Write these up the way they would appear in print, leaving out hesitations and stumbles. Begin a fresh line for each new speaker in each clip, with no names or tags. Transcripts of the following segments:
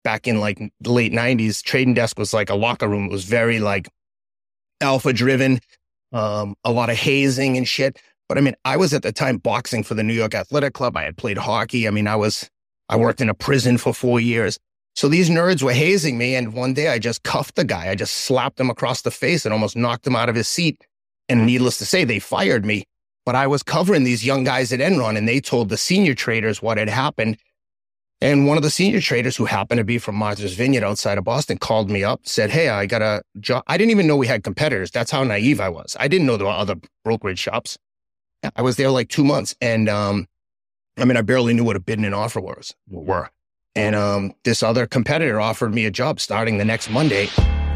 back in like the late 90s, Trading Desk was like a locker room. It was very like alpha driven, a lot of hazing and shit. But I mean, I was at the time boxing for the New York Athletic Club. I had played hockey. I mean, I worked in a prison for 4 years. So these nerds were hazing me. And one day I just cuffed the guy. I just slapped him across the face and almost knocked him out of his seat. And needless to say, they fired me. But I was covering these young guys at Enron, and they told the senior traders what had happened. And one of the senior traders, who happened to be from Martha's Vineyard outside of Boston, called me up, said, hey, I got a job. I didn't even know we had competitors. That's how naive I was. I didn't know there were other brokerage shops. I was there like 2 months. And I mean, I barely knew what a bid and an offer were. And this other competitor offered me a job starting the next Monday.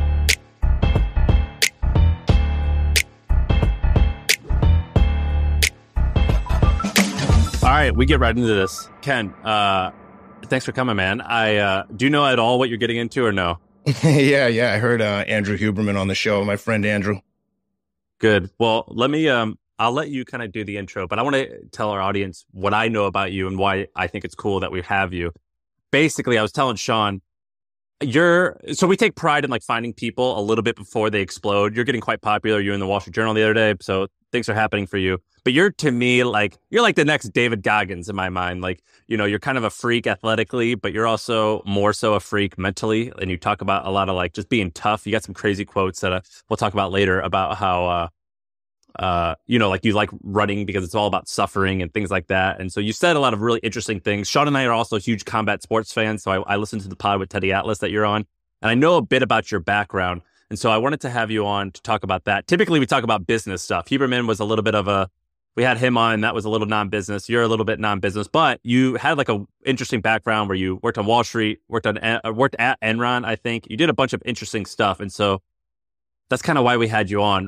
All right, we get right into this. Ken, thanks for coming, man. Do you know at all what you're getting into or no?
Yeah. I heard Andrew Huberman on the show, my friend Andrew.
Good. Well, I'll let you kind of do the intro, but I want to tell our audience what I know about you and why I think it's cool that we have you. Basically, I was telling Sean, so we take pride in like finding people a little bit before they explode. You're getting quite popular. You were in the Wall Street Journal the other day, so things are happening for you. But you're, to me, like, you're like the next David Goggins in my mind. Like, you know, you're kind of a freak athletically, but you're also more so a freak mentally. And you talk about a lot of like just being tough. You got some crazy quotes that we'll talk about later about how, you know, like you like running because it's all about suffering and things like that. And so you said a lot of really interesting things. Sean and I are also huge combat sports fans. So I listened to the pod with Teddy Atlas that you're on, and I know a bit about your background. And so I wanted to have you on to talk about that. Typically, we talk about business stuff. Huberman was a little bit of we had him on, that was a little non-business. You're a little bit non-business, but you had like a interesting background where you worked on Wall Street, worked at Enron, I think. You did a bunch of interesting stuff. And so that's kind of why we had you on.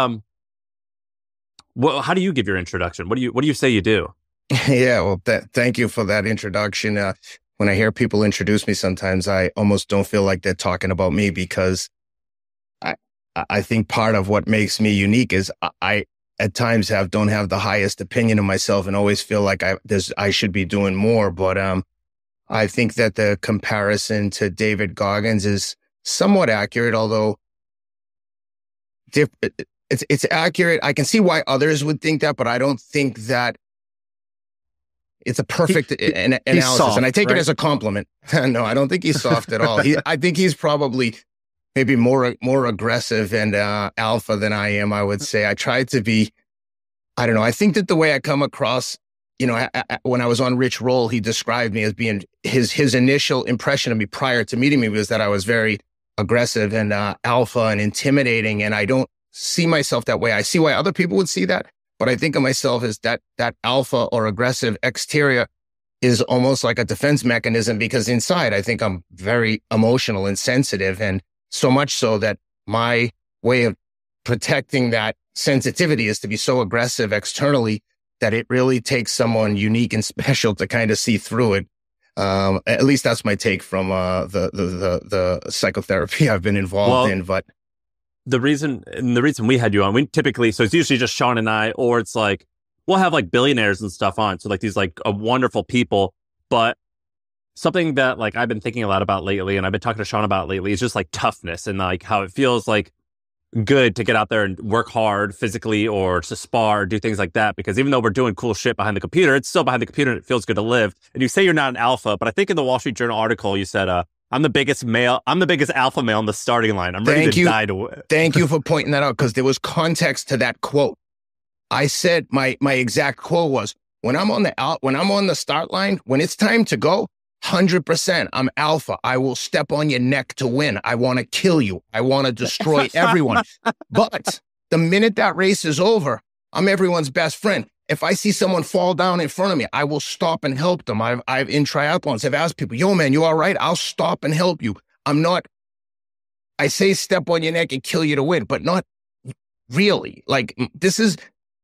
How do you give your introduction? What do you say you do?
Yeah, well, thank you for that introduction. When I hear people introduce me, sometimes I almost don't feel like they're talking about me, because I think part of what makes me unique is I at times don't have the highest opinion of myself and always feel like I should be doing more. But I think that the comparison to David Goggins is somewhat accurate, although it's accurate. I can see why others would think that, but I don't think that it's a perfect analysis.
Soft,
and I take
right?
it as a compliment. No, I don't think he's soft at all. I think he's probably maybe more aggressive and alpha than I am, I would say. I try to be, I don't know. I think that the way I come across, you know, when I was on Rich Roll, he described me as being, his initial impression of me prior to meeting me was that I was very aggressive and alpha and intimidating. And I don't see myself that way. I see why other people would see that, but I think of myself as that alpha or aggressive exterior is almost like a defense mechanism, because inside I think I'm very emotional and sensitive, and so much so that my way of protecting that sensitivity is to be so aggressive externally that it really takes someone unique and special to kind of see through it. At least that's my take from the psychotherapy I've been involved in. But
the reason we had you on, we typically, so it's usually just Sean and I, or it's like we'll have like billionaires and stuff on, so like these like wonderful people. But something that like I've been thinking a lot about lately, and I've been talking to Sean about lately, is just like toughness and like how it feels like good to get out there and work hard physically or to spar or do things like that. Because even though we're doing cool shit behind the computer, it's still behind the computer and it feels good to live. And you say you're not an alpha, but I think in the Wall Street Journal article you said, I'm the biggest alpha male on the starting line. I'm ready to die to.
Thank you for pointing that out, because there was context to that quote. I said my exact quote was, when I'm on the start line, when it's time to go, 100%, I'm alpha. I will step on your neck to win. I want to kill you. I want to destroy everyone. But the minute that race is over, I'm everyone's best friend. If I see someone fall down in front of me, I will stop and help them. I've in triathlons, I've asked people, yo, man, you all right? I'll stop and help you. I say step on your neck and kill you to win, but not really. Like, this is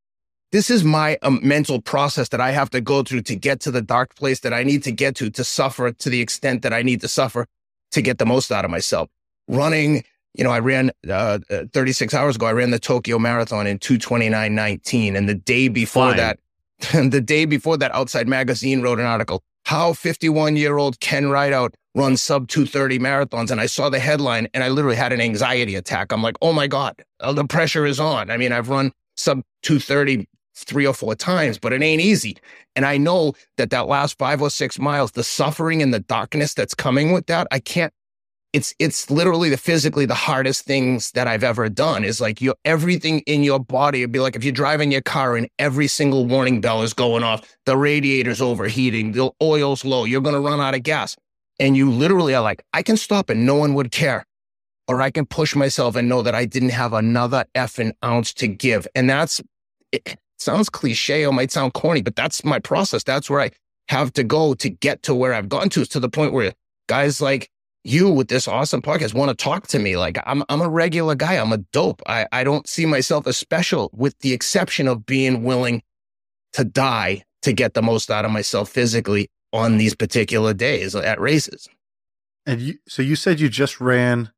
my mental process that I have to go through to get to the dark place that I need to get to suffer to the extent that I need to suffer to get the most out of myself. Running, you know, I ran 36 hours ago, I ran the Tokyo Marathon in 2:29:19. And the day before that, Outside Magazine wrote an article, how 51-year-old Ken Rideout run sub 2:30 marathons. And I saw the headline and I literally had an anxiety attack. I'm like, oh my God, the pressure is on. I mean, I've run sub 2:30 3 or 4 times, but it ain't easy. And I know that last 5 or 6 miles, the suffering and the darkness that's coming with that, I can't, it's literally physically the hardest things that I've ever done. Is like everything in your body. It'd be like if you're driving your car and every single warning bell is going off, the radiator's overheating, the oil's low, you're going to run out of gas. And you literally are like, I can stop and no one would care. Or I can push myself and know that I didn't have another effing ounce to give. And it sounds cliche or might sound corny, but that's my process. That's where I have to go to get to where I've gotten to the point where guys like you with this awesome podcast want to talk to me. Like I'm a regular guy. I'm a dope. I don't see myself as special, with the exception of being willing to die to get the most out of myself physically on these particular days at races.
And so you said you just ran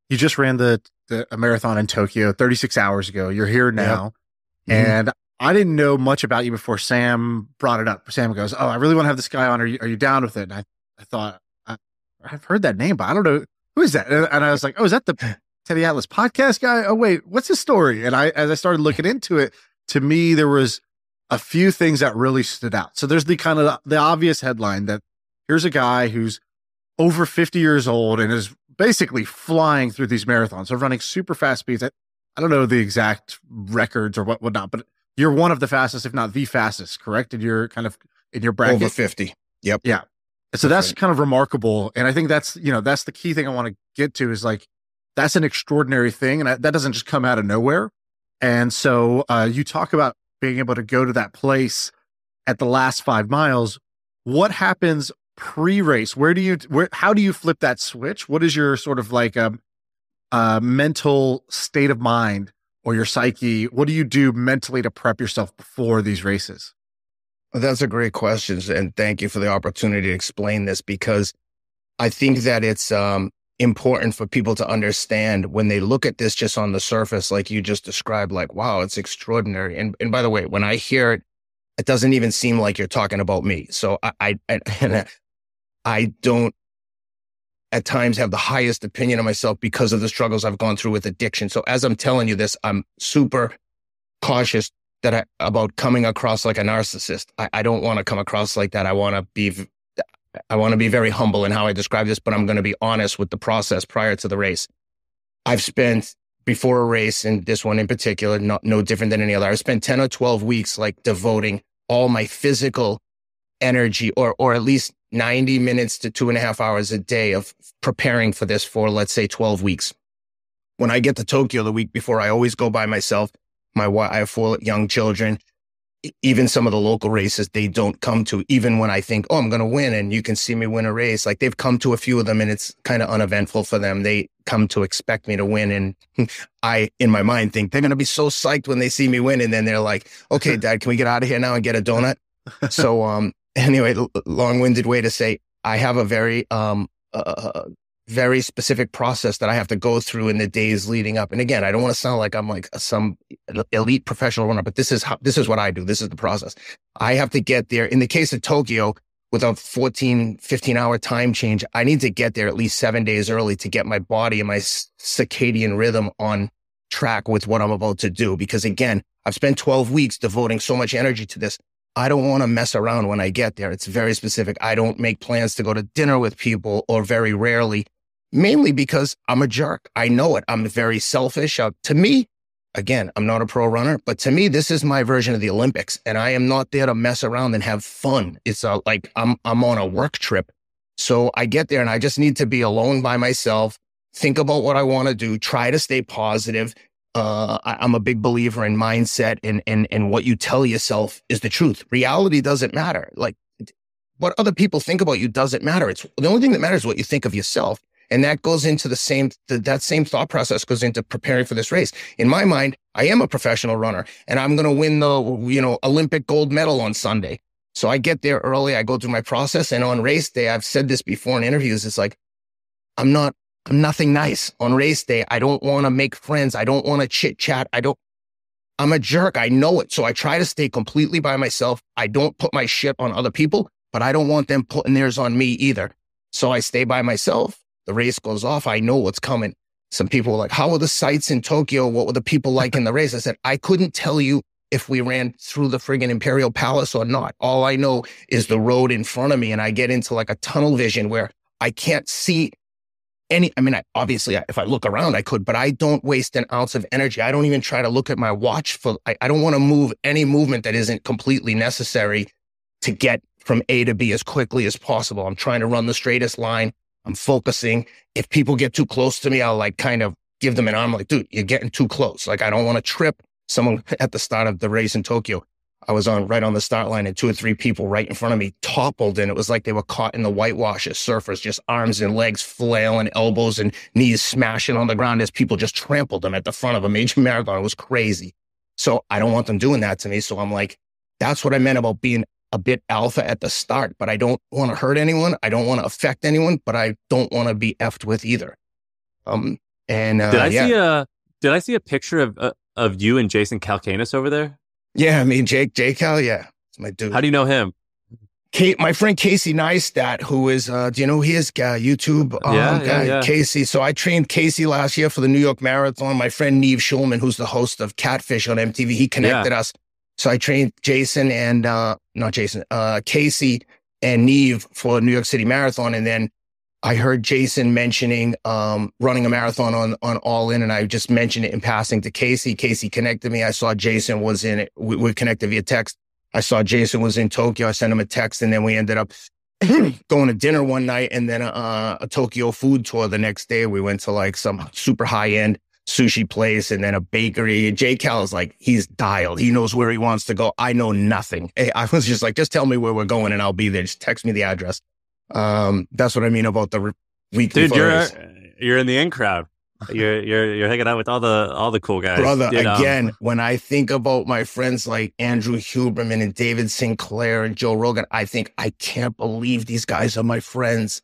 a marathon in Tokyo 36 hours ago. You're here now. Yep. And I didn't know much about you before Sam brought it up. Sam goes, oh, I really want to have this guy on. Are you down with it? And I thought, I've heard that name, but I don't know. Who is that? And I was like, oh, is that the Teddy Atlas podcast guy? Oh, wait, what's his story? And as I started looking into it, to me, there was a few things that really stood out. So there's the kind of the obvious headline that here's a guy who's over 50 years old and is basically flying through these marathons. So running super fast speeds. I don't know the exact records or whatnot, but you're one of the fastest, if not the fastest, correct? In your bracket?
Over 50. Yep.
Yeah. So that's kind of remarkable. And I think that's the key thing I want to get to is like, that's an extraordinary thing. And that doesn't just come out of nowhere. And so you talk about being able to go to that place at the last 5 miles. What happens pre-race? How do you flip that switch? What is your sort of like mental state of mind or your psyche? What do you do mentally to prep yourself before these races?
Well, that's a great question. And thank you for the opportunity to explain this, because I think that it's important for people to understand when they look at this just on the surface, like you just described, like, wow, it's extraordinary. And by the way, when I hear it, it doesn't even seem like you're talking about me. So I don't at times have the highest opinion of myself because of the struggles I've gone through with addiction. So as I'm telling you this, I'm super cautious about coming across like a narcissist. I don't want to come across like that. I want to be very humble in how I describe this, but I'm going to be honest with the process prior to the race. I've spent, before a race, and this one in particular, no different than any other, I've spent 10 or 12 weeks like devoting all my physical energy, or at least 90 minutes to 2.5 hours a day of preparing for this for, let's say, 12 weeks. When I get to Tokyo the week before, I always go by myself. I have 4 young children. Even some of the local races, they don't come to, even when I think, oh, I'm going to win and you can see me win a race. Like they've come to a few of them and it's kind of uneventful for them. They come to expect me to win. And I, in my mind, think they're going to be so psyched when they see me win. And then they're like, okay, Dad, can we get out of here now and get a donut? So, anyway, long-winded way to say, I have a very specific process that I have to go through in the days leading up. And again, I don't want to sound like I'm like some elite professional runner, but this is what I do. This is the process. I have to get there. In the case of Tokyo, with a 14, 15-hour time change, I need to get there at least 7 days early to get my body and my circadian rhythm on track with what I'm about to do. Because again, I've spent 12 weeks devoting so much energy to this. I don't want to mess around when I get there. It's very specific. I don't make plans to go to dinner with people, or very rarely, mainly because I'm a jerk. I know it. I'm very selfish. To me, again, I'm not a pro runner, but to me, this is my version of the Olympics, and I am not there to mess around and have fun. It's like I'm on a work trip. So I get there and I just need to be alone by myself, think about what I want to do, try to stay positive. I'm a big believer in mindset, and what you tell yourself is the truth. Reality doesn't matter. Like what other people think about you doesn't matter. It's the only thing that matters is what you think of yourself. And that goes into that same thought process goes into preparing for this race. In my mind, I am a professional runner and I'm going to win the, Olympic gold medal on Sunday. So I get there early. I go through my process, and on race day, I've said this before in interviews. It's like, I'm nothing nice on race day. I don't want to make friends. I don't want to chit chat. I'm a jerk. I know it. So I try to stay completely by myself. I don't put my shit on other people, but I don't want them putting theirs on me either. So I stay by myself. The race goes off. I know what's coming. Some people were like, how were the sights in Tokyo? What were the people like in the race? I said, I couldn't tell you if we ran through the friggin' Imperial Palace or not. All I know is the road in front of me. And I get into like a tunnel vision where I can't see obviously, if I look around, I could, but I don't waste an ounce of energy. I don't even try to look at my watch I don't want to move any movement that isn't completely necessary to get from A to B as quickly as possible. I'm trying to run the straightest line. I'm focusing. If people get too close to me, I'll like kind of give them an arm like, dude, you're getting too close. Like, I don't want to trip someone at the start of the race in Tokyo. I was right on the start line and 2 or 3 people right in front of me toppled, and it was like they were caught in the whitewash as surfers, just arms and legs flailing, elbows and knees smashing on the ground as people just trampled them at the front of a major marathon. It was crazy. So I don't want them doing that to me. So I'm like, that's what I meant about being a bit alpha at the start, but I don't want to hurt anyone. I don't want to affect anyone, but I don't want to be effed with either. Did
I see a picture of you and Jason Calacanis over there?
Yeah, I mean, Jake Cal, yeah, it's my dude.
How do you know him?
My friend Casey Neistat, who is, do you know who he is? YouTube guy, Casey. So I trained Casey last year for the New York Marathon. My friend Neve Schulman, who's the host of Catfish on MTV, he connected us. So I trained Jason and, Casey and Neve for New York City Marathon. And then I heard Jason mentioning running a marathon on All In, and I just mentioned it in passing to Casey. Casey connected me. I saw Jason was in it. We connected via text. I saw Jason was in Tokyo. I sent him a text, and then we ended up going to dinner one night and then a Tokyo food tour the next day. We went to like some super high-end sushi place and then a bakery. J. Cal is like, he's dialed. He knows where he wants to go. I know nothing. I was just like, just tell me where we're going and I'll be there. Just text me the address. That's what I mean about the weekly.
Dude, you're in the in crowd. You're hanging out with all the cool guys.
Brother, again, when I think about my friends like Andrew Huberman and David Sinclair and Joe Rogan, I think, I can't believe these guys are my friends.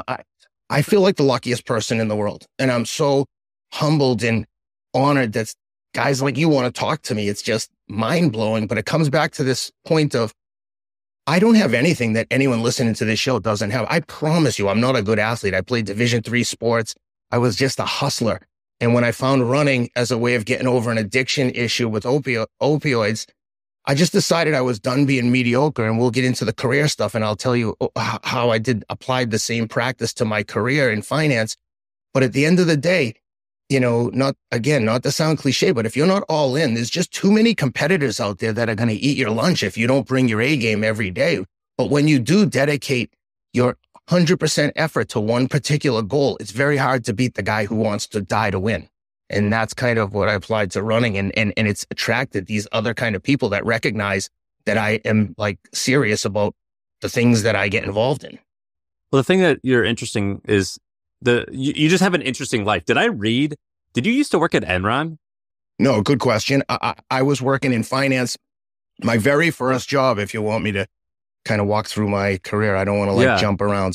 I feel like the luckiest person in the world. And I'm so humbled and honored that guys like you want to talk to me. It's just mind blowing. But it comes back to this point of, I don't have anything that anyone listening to this show doesn't have. I promise you, I'm not a good athlete. I played Division III sports. I was just a hustler. And when I found running as a way of getting over an addiction issue with opioids, I just decided I was done being mediocre. And we'll get into the career stuff. And I'll tell you how I applied the same practice to my career in finance. But at the end of the day, you know, not to sound cliche, but if you're not all in, there's just too many competitors out there that are going to eat your lunch if you don't bring your A game every day. But when you do dedicate your 100% effort to one particular goal, it's very hard to beat the guy who wants to die to win. And that's kind of what I applied to running. And it's attracted these other kind of people that recognize that I am like serious about the things that I get involved in.
Well, the thing that you're interesting is you just have an interesting life. Did you used to work at Enron?
No, good question. I was working in finance. My very first job, if you want me to kind of walk through my career, I don't want to jump around.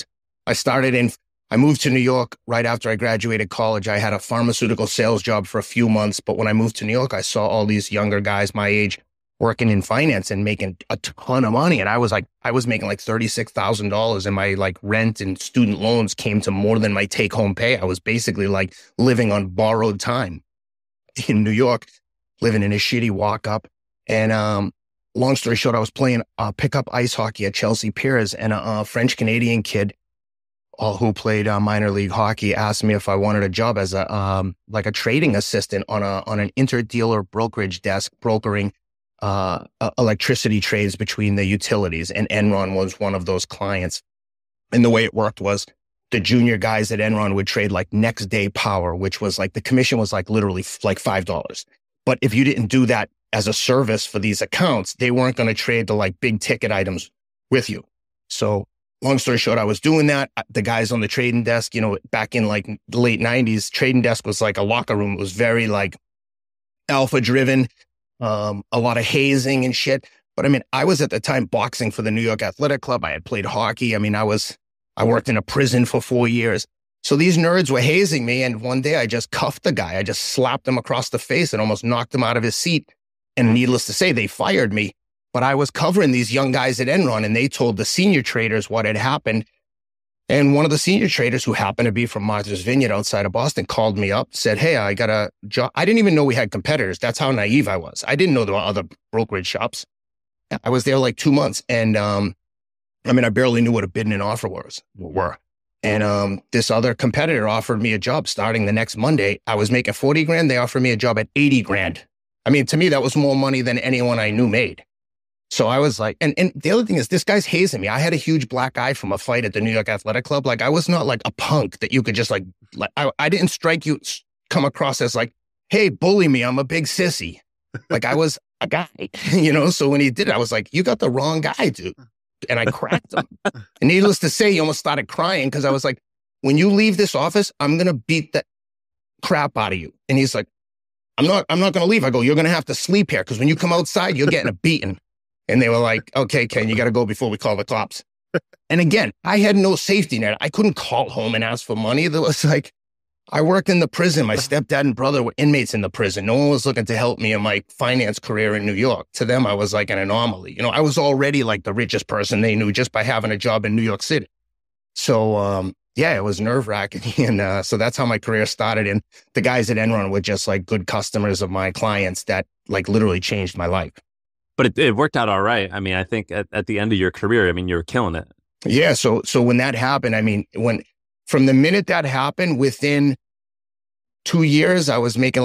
I moved to New York right after I graduated college. I had a pharmaceutical sales job for a few months, but when I moved to New York, I saw all these younger guys my age working in finance and making a ton of money. And I was making like $36,000, and my like rent and student loans came to more than my take home pay. I was basically like living on borrowed time in New York, living in a shitty walk up. And, long story short, I was playing pickup ice hockey at Chelsea Piers, and a French Canadian kid who played minor league hockey asked me if I wanted a job as a trading assistant on an interdealer brokerage desk brokering electricity trades between the utilities, and Enron was one of those clients. And the way it worked was the junior guys at Enron would trade like next day power, which was like the commission was like literally like $5. But if you didn't do that as a service for these accounts, they weren't going to trade the like big ticket items with you. So long story short, I was doing that. The guys on the trading desk, you know, back in like the late 90s, trading desk was like a locker room. It was very like alpha driven. A lot of hazing and shit. But I mean, I was at the time boxing for the New York Athletic Club. I had played hockey. I mean, I worked in a prison for 4 years. So these nerds were hazing me. And one day I just cuffed the guy. I just slapped him across the face and almost knocked him out of his seat. And needless to say, they fired me. But I was covering these young guys at Enron, and they told the senior traders what had happened. And one of the senior traders who happened to be from Martha's Vineyard outside of Boston called me up, said, hey, I got a job. I didn't even know we had competitors. That's how naive I was. I didn't know there were other brokerage shops. I was there like 2 months. And I barely knew what a bid and an offer were. And this other competitor offered me a job starting the next Monday. I was making 40 grand. They offered me a job at 80 grand. I mean, to me, that was more money than anyone I knew made. So I was like, and the other thing is, this guy's hazing me. I had a huge black eye from a fight at the New York Athletic Club. Like, I was not like a punk that you could just I didn't come across as like, hey, bully me, I'm a big sissy. Like, I was a guy, So when he did it, I was like, you got the wrong guy, dude. And I cracked him. And needless to say, he almost started crying because I was like, when you leave this office, I'm going to beat the crap out of you. And he's like, I'm not going to leave. I go, you're going to have to sleep here because when you come outside, you're getting a beating. And they were like, okay, Ken, you got to go before we call the cops. And again, I had no safety net. I couldn't call home and ask for money. There was like, I worked in the prison. My stepdad and brother were inmates in the prison. No one was looking to help me in my finance career in New York. To them, I was like an anomaly. I was already like the richest person they knew just by having a job in New York City. So, it was nerve-wracking. And so that's how my career started. And the guys at Enron were just like good customers of my clients that like literally changed my life.
But it worked out all right. I mean, I think at the end of your career, you were killing it.
Yeah. So when that happened, from the minute that happened, within 2 years, I was making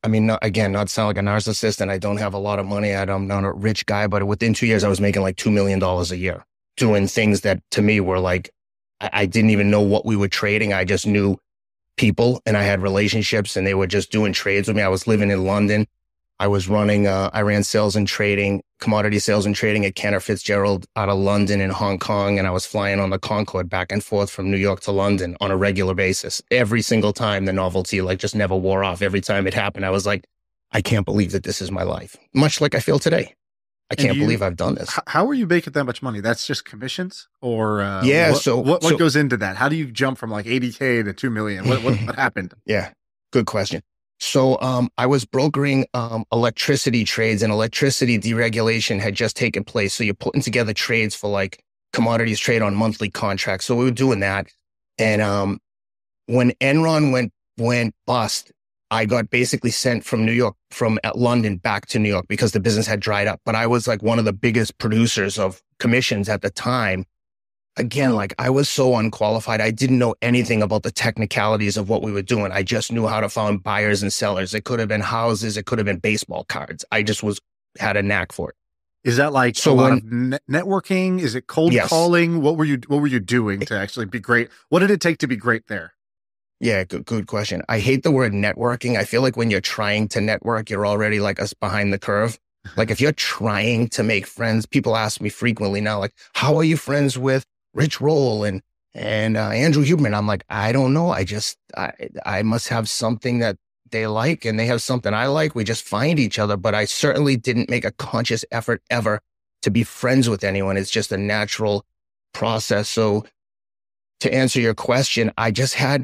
not sound like a narcissist, and I don't have a lot of money. I'm not a rich guy, but within 2 years, I was making like $2 million a year doing things that to me were like, I didn't even know what we were trading. I just knew people and I had relationships and they were just doing trades with me. I was living in London. I ran sales and trading, commodity sales and trading at Cantor Fitzgerald out of London and Hong Kong. And I was flying on the Concorde back and forth from New York to London on a regular basis. Every single time the novelty just never wore off. Every time it happened, I was like, I can't believe that this is my life. Much like I feel today. I can't believe I've done this.
How are you making that much money? That's just commissions or what goes into that? How do you jump from like 80K to 2 million? What happened?
Yeah, good question. So I was brokering electricity trades, and electricity deregulation had just taken place. So you're putting together trades for like commodities trade on monthly contracts. So we were doing that. And when Enron went bust, I got basically sent from London back to New York because the business had dried up. But I was like one of the biggest producers of commissions at the time. Again, like I was so unqualified. I didn't know anything about the technicalities of what we were doing. I just knew how to find buyers and sellers. It could have been houses. It could have been baseball cards. I just had a knack for it.
Is that like a lot of networking? Is it cold calling? What were you doing to actually be great? What did it take to be great there?
Yeah, good question. I hate the word networking. I feel like when you're trying to network, you're already like us behind the curve. Like if you're trying to make friends, people ask me frequently now, like, how are you friends with Rich Roll and Andrew Huberman? I'm like, I don't know. I must have something that they like and they have something I like. We just find each other. But I certainly didn't make a conscious effort ever to be friends with anyone. It's just a natural process. So to answer your question, I just had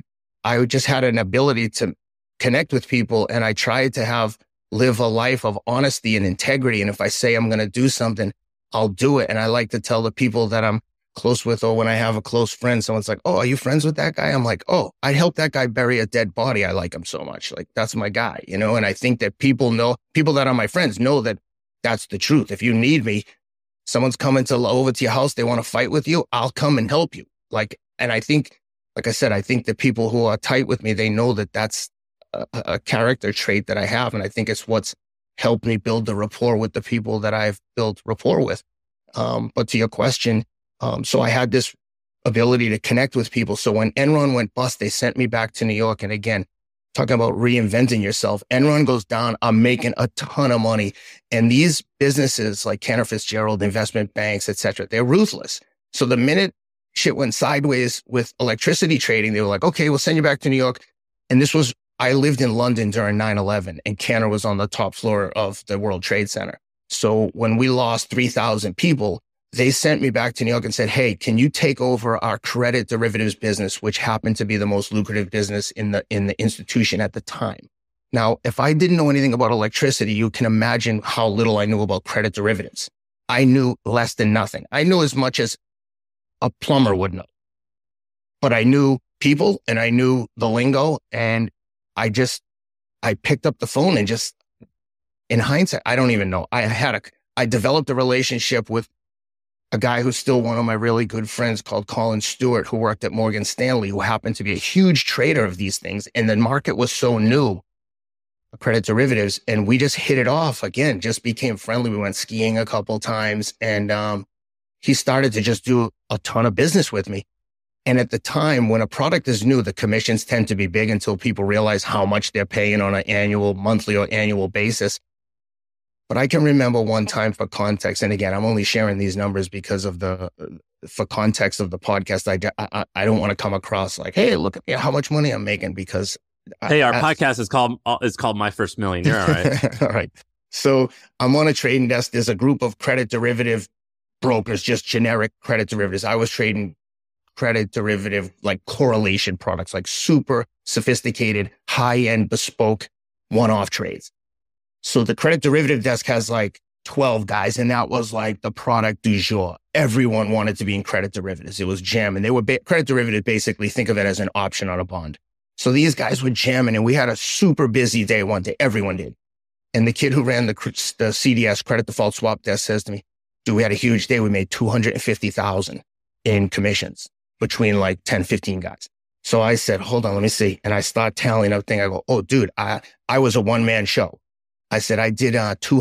an ability to connect with people, and I tried to live a life of honesty and integrity. And if I say I'm going to do something, I'll do it. And I like to tell the people that I'm close with, or when I have a close friend, someone's like, oh, are you friends with that guy? I'm like, oh, I'd help that guy bury a dead body. I like him so much. Like, that's my guy, And I think that people that are my friends know that that's the truth. If you need me, someone's coming over to your house, they want to fight with you, I'll come and help you. And I think, like I said, I think the people who are tight with me, they know that that's a character trait that I have. And I think it's what's helped me build the rapport with the people that I've built rapport with. But to your question, so I had this ability to connect with people. So when Enron went bust, they sent me back to New York. And again, talking about reinventing yourself, Enron goes down, I'm making a ton of money. And these businesses like Cantor Fitzgerald, investment banks, et cetera, they're ruthless. So the minute shit went sideways with electricity trading, they were like, okay, we'll send you back to New York. And I lived in London during 9/11, and Cantor was on the top floor of the World Trade Center. So when we lost 3,000 people, they sent me back to New York and said, hey, can you take over our credit derivatives business, which happened to be the most lucrative business in the institution at the time. Now, if I didn't know anything about electricity, you can imagine how little I knew about credit derivatives. I knew less than nothing. I knew as much as a plumber would know. but I knew people and I knew the lingo, and I picked up the phone and just, in hindsight, I don't even know. I developed a relationship with a guy who's still one of my really good friends called Colin Stewart, who worked at Morgan Stanley, who happened to be a huge trader of these things. And the market was so new, credit derivatives, and we just hit it off again, just became friendly. We went skiing a couple times, and he started to just do a ton of business with me. And at the time, when a product is new, the commissions tend to be big until people realize how much they're paying on an monthly or annual basis. But I can remember one time, for context, and again, I'm only sharing these numbers because of for context of the podcast. I don't want to come across like, hey, look at how much money I'm making, because
our podcast is called My First Million. You're all right.
All right. So I'm on a trading desk. There's a group of credit derivative brokers, just generic credit derivatives. I was trading credit derivative, like correlation products, like super sophisticated, high-end, bespoke, one-off trades. So the credit derivative desk has like 12 guys, and that was like the product du jour. Everyone wanted to be in credit derivatives. It was jam, and they were credit derivatives. Basically, think of it as an option on a bond. So these guys were jamming, and we had a super busy day one day. Everyone did. And the kid who ran the CDS, credit default swap desk, says to me, dude, we had a huge day. We made $250,000 in commissions between like 10, 15 guys. So I said, hold on, let me see. And I start tallying up thing. I go, oh, dude, I was a one-man show. I said, I did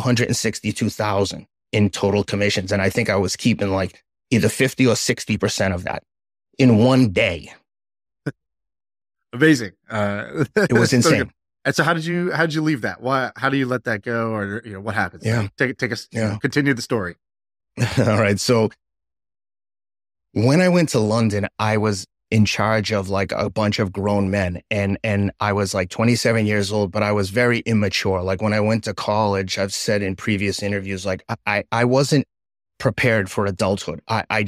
262,000 in total commissions. And I think I was keeping like either 50 or 60% of that in one day.
Amazing.
It was insane.
So and so how did you leave that? How do you let that go? Or, what happens?
Yeah.
Take us, continue the story.
All right. So when I went to London, I was in charge of like a bunch of grown men, and I was like 27 years old, but I was very immature. Like when I went to college, I've said in previous interviews, like I wasn't prepared for adulthood. I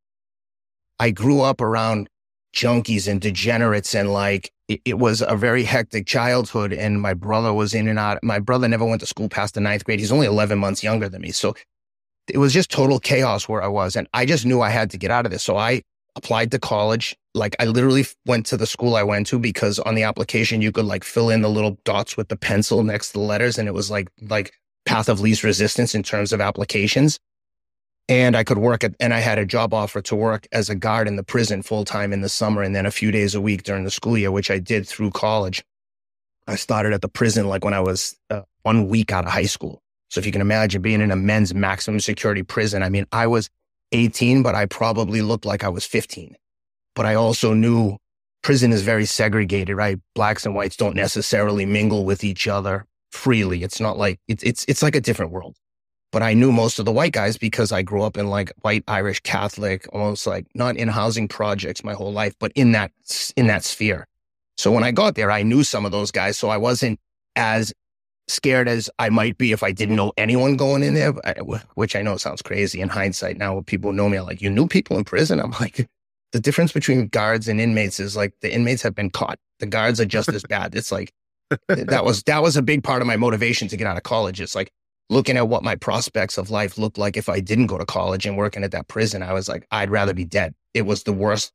grew up around junkies and degenerates, and like it was a very hectic childhood, and my brother was in and out. My brother never went to school past the 9th grade. He's only 11 months younger than me. So it was just total chaos where I was. And I just knew I had to get out of this. So I applied to college. Like I literally went to the school I went to because on the application, you could like fill in the little dots with the pencil next to the letters. And it was like path of least resistance in terms of applications. And I could and I had a job offer to work as a guard in the prison full time in the summer, and then a few days a week during the school year, which I did through college. I started at the prison like when I was 1 week out of high school. So if you can imagine being in a men's maximum security prison, I mean, I was 18, but I probably looked like I was 15. But I also knew prison is very segregated, right? Blacks and whites don't necessarily mingle with each other freely. It's not like, it's like a different world. But I knew most of the white guys because I grew up in like white Irish Catholic, almost like not in housing projects my whole life, but in that sphere. So when I got there, I knew some of those guys. So I wasn't as scared as I might be if I didn't know anyone going in there, which I know sounds crazy in hindsight. Now when people know me, I'm like, you knew people in prison? I'm like, the difference between guards and inmates is like the inmates have been caught. The guards are just as bad. It's like, that was a big part of my motivation to get out of college. It's like looking at what my prospects of life looked like if I didn't go to college and working at that prison. I was like, I'd rather be dead. It was the worst.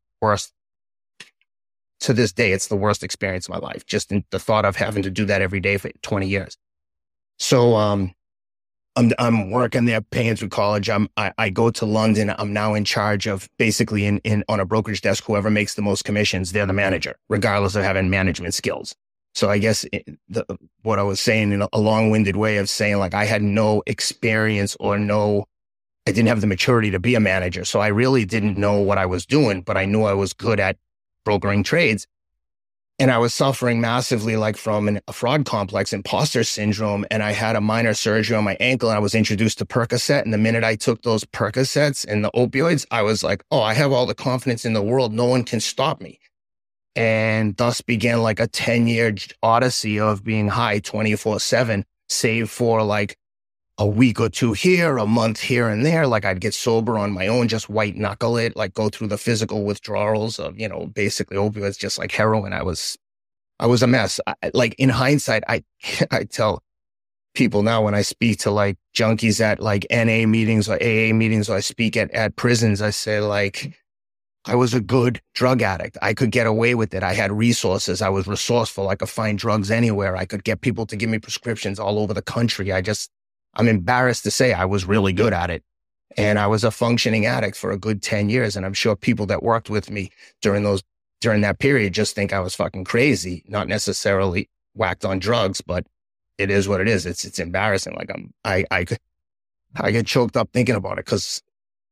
To this day, it's the worst experience of my life. Just in the thought of having to do that every day for 20 years. So, I'm working there, paying through college. I go to London. I'm now in charge of basically on a brokerage desk, whoever makes the most commissions, they're the manager, regardless of having management skills. So I guess what I was saying in a long-winded way of saying, like, I had no experience I didn't have the maturity to be a manager. So I really didn't know what I was doing, but I knew I was good at brokering trades. And I was suffering massively, like from a fraud complex, imposter syndrome. And I had a minor surgery on my ankle, and I was introduced to Percocet. And the minute I took those Percocets and the opioids, I was like, oh, I have all the confidence in the world. No one can stop me. And thus began like a 10-year odyssey of being high 24/7, save for like a week or two here, a month here and there. Like I'd get sober on my own, just white knuckle it, like go through the physical withdrawals of, basically opioids, just like heroin. I was a mess. Like in hindsight, I tell people now when I speak to like junkies at like NA meetings or AA meetings, or I speak at prisons, I say like, I was a good drug addict. I could get away with it. I had resources. I was resourceful. I could find drugs anywhere. I could get people to give me prescriptions all over the country. I'm embarrassed to say I was really good at it. And I was a functioning addict for a good 10 years. And I'm sure people that worked with me during that period just think I was fucking crazy, not necessarily whacked on drugs, but it is what it is. It's embarrassing. Like I get choked up thinking about it because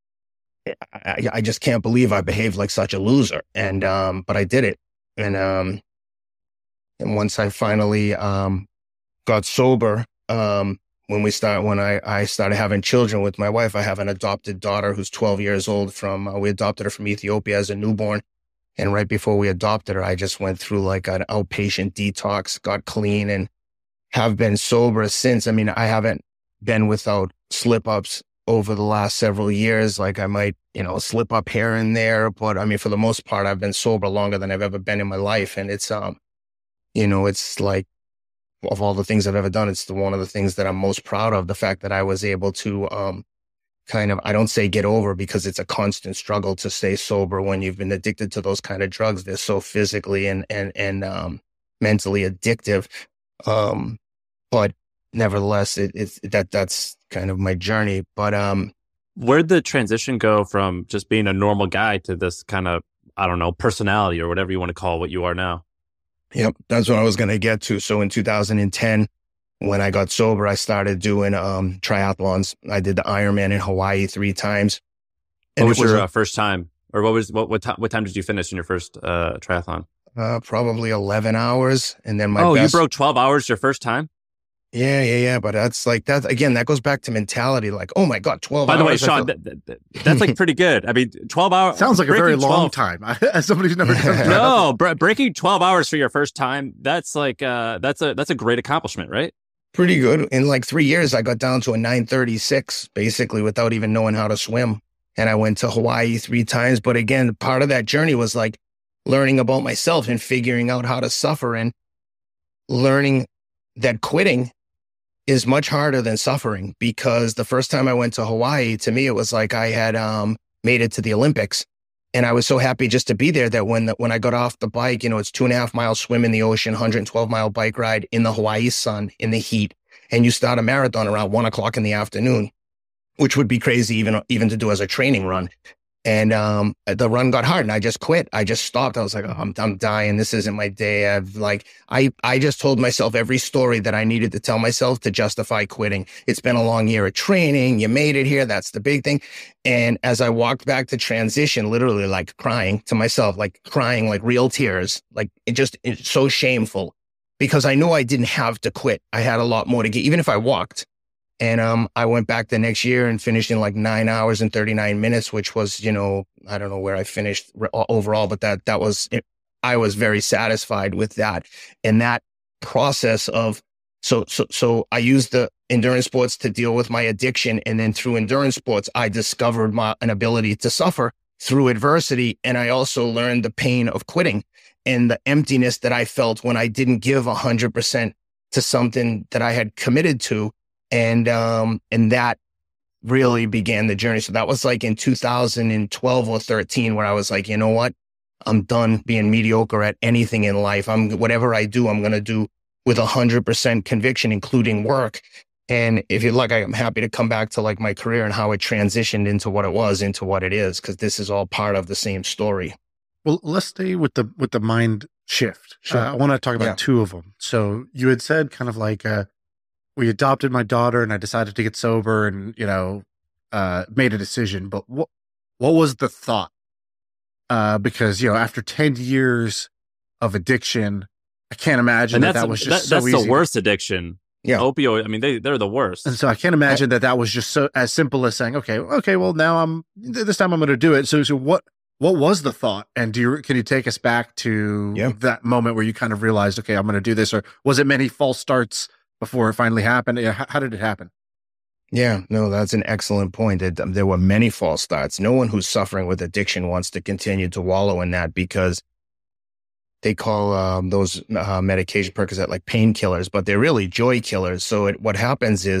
I just can't believe I behaved like such a loser. And, but I did it. And once I finally, got sober, when I started having children with my wife, I have an adopted daughter who's 12 years old we adopted her from Ethiopia as a newborn. And right before we adopted her, I just went through like an outpatient detox, got clean, and have been sober since. I mean, I haven't been without slip-ups over the last several years. Like I might, slip up here and there, but I mean, for the most part, I've been sober longer than I've ever been in my life. And it's, it's like, of all the things I've ever done, it's one of the things that I'm most proud of. The fact that I was able to, I don't say get over, because it's a constant struggle to stay sober when you've been addicted to those kind of drugs. They're so physically and mentally addictive. But nevertheless, that's kind of my journey. But,
where'd the transition go from just being a normal guy to this kind of, I don't know, personality or whatever you want to call what you are now?
Yep. That's what I was going to get to. So in 2010, when I got sober, I started doing, triathlons. I did the Ironman in Hawaii 3 times.
And what was your first time, or what time did you finish in your first, triathlon?
Probably 11 hours. And then
you broke 12 hours your first time?
Yeah. But that's like that again. That goes back to mentality. Like, oh my God, 12
hours. By the way, Sean, that's like pretty good. I mean, 12 hours
sounds like a very long time. As somebody who's never done
no, breaking 12 hours for your first time. That's like that's a great accomplishment, right?
Pretty good. In like 3 years, I got down to a 9:36, basically without even knowing how to swim. And I went to Hawaii 3 times. But again, part of that journey was like learning about myself and figuring out how to suffer, and learning that quitting is much harder than suffering. Because the first time I went to Hawaii, to me, it was like I had made it to the Olympics. And I was so happy just to be there that when I got off the bike, it's 2.5 mile swim in the ocean, 112-mile bike ride in the Hawaii sun, in the heat. And you start a marathon around 1:00 in the afternoon, which would be crazy even to do as a training run. And the run got hard and I just quit. I just stopped. I was like, oh, I'm dying. This isn't my day. I just told myself every story that I needed to tell myself to justify quitting. It's been a long year of training. You made it here. That's the big thing. And as I walked back to transition, literally like crying to myself, like crying, like real tears, like it's so shameful, because I knew I didn't have to quit. I had a lot more to get, even if I walked. And I went back the next year and finished in like 9 hours and 39 minutes, which was, I don't know where I finished overall, but that was it. I was very satisfied with that. And that process of, so I used the endurance sports to deal with my addiction. And then through endurance sports, I discovered an ability to suffer through adversity. And I also learned the pain of quitting and the emptiness that I felt when I didn't give 100% to something that I had committed to. And that really began the journey. So that was like in 2012 or 13, where I was like, you know what? I'm done being mediocre at anything in life. Whatever I do, I'm going to do with 100% conviction, including work. And if you'd like, I'm happy to come back to like my career and how it transitioned into what it was, into what it is, because this is all part of the same story.
Well, let's stay with the mind shift.
Sure.
I want to talk about 2 of them. So you had said kind of like, we adopted my daughter and I decided to get sober and, made a decision. But what was the thought? Because, after 10 years of addiction, I can't imagine that was just so easy.
That's the worst addiction.
Yeah.
Opioid. I mean, they're the worst.
And so I can't imagine that was just so as simple as saying, okay, well now this time I'm going to do it. So what was the thought? And can you take us back to that moment where you kind of realized, okay, I'm going to do this? Or was it many false starts before it finally happened? How did it happen?
Yeah, no, that's an excellent point. There were many false starts. No one who's suffering with addiction wants to continue to wallow in that, because they call those medication Percocet like painkillers, but they're really joy killers. So what happens is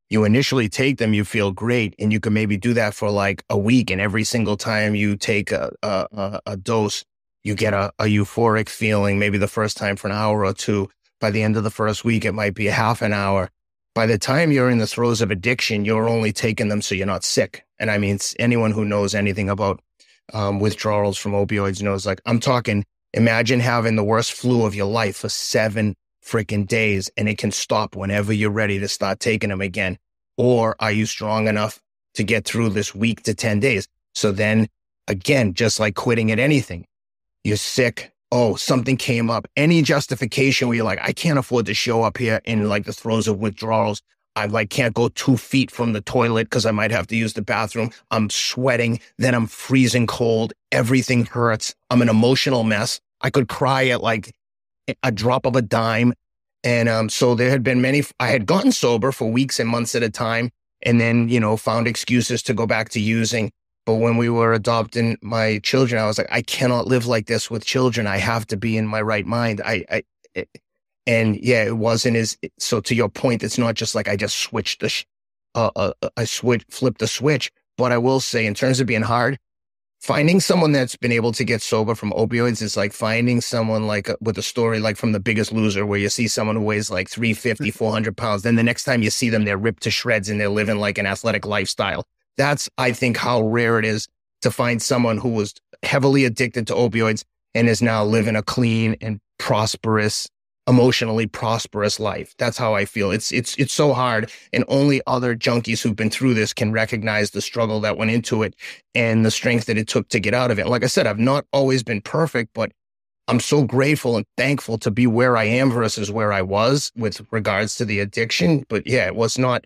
you initially take them, you feel great, and you can maybe do that for like a week. And every single time you take a dose, you get a euphoric feeling, maybe the first time for an hour or two. By the end of the first week, it might be a half an hour. By the time you're in the throes of addiction, you're only taking them so you're not sick. And I mean, anyone who knows anything about withdrawals from opioids knows, like, I'm talking, imagine having the worst flu of your life for 7 freaking days, and it can stop whenever you're ready to start taking them again. Or are you strong enough to get through this week to 10 days? So then again, just like quitting at anything, you're sick. Oh, something came up. Any justification where you're like, I can't afford to show up here in like the throes of withdrawals. I like can't go 2 feet from the toilet because I might have to use the bathroom. I'm sweating. Then I'm freezing cold. Everything hurts. I'm an emotional mess. I could cry at like a drop of a dime. And so there had been I had gotten sober for weeks and months at a time, and then, found excuses to go back to using. But when we were adopting my children, I was like, I cannot live like this with children. I have to be in my right mind. And yeah, it wasn't so to your point, it's not just like I just switched flipped the switch. But I will say, in terms of being hard, finding someone that's been able to get sober from opioids is like finding someone like with a story like from The Biggest Loser, where you see someone who weighs like 350, 400 pounds. Then the next time you see them, they're ripped to shreds and they're living like an athletic lifestyle. That's, I think, how rare it is to find someone who was heavily addicted to opioids and is now living a clean and prosperous, emotionally prosperous life. That's how I feel. It's so hard, and only other junkies who've been through this can recognize the struggle that went into it and the strength that it took to get out of it. Like I said, I've not always been perfect, but I'm so grateful and thankful to be where I am versus where I was with regards to the addiction. But yeah, it was not,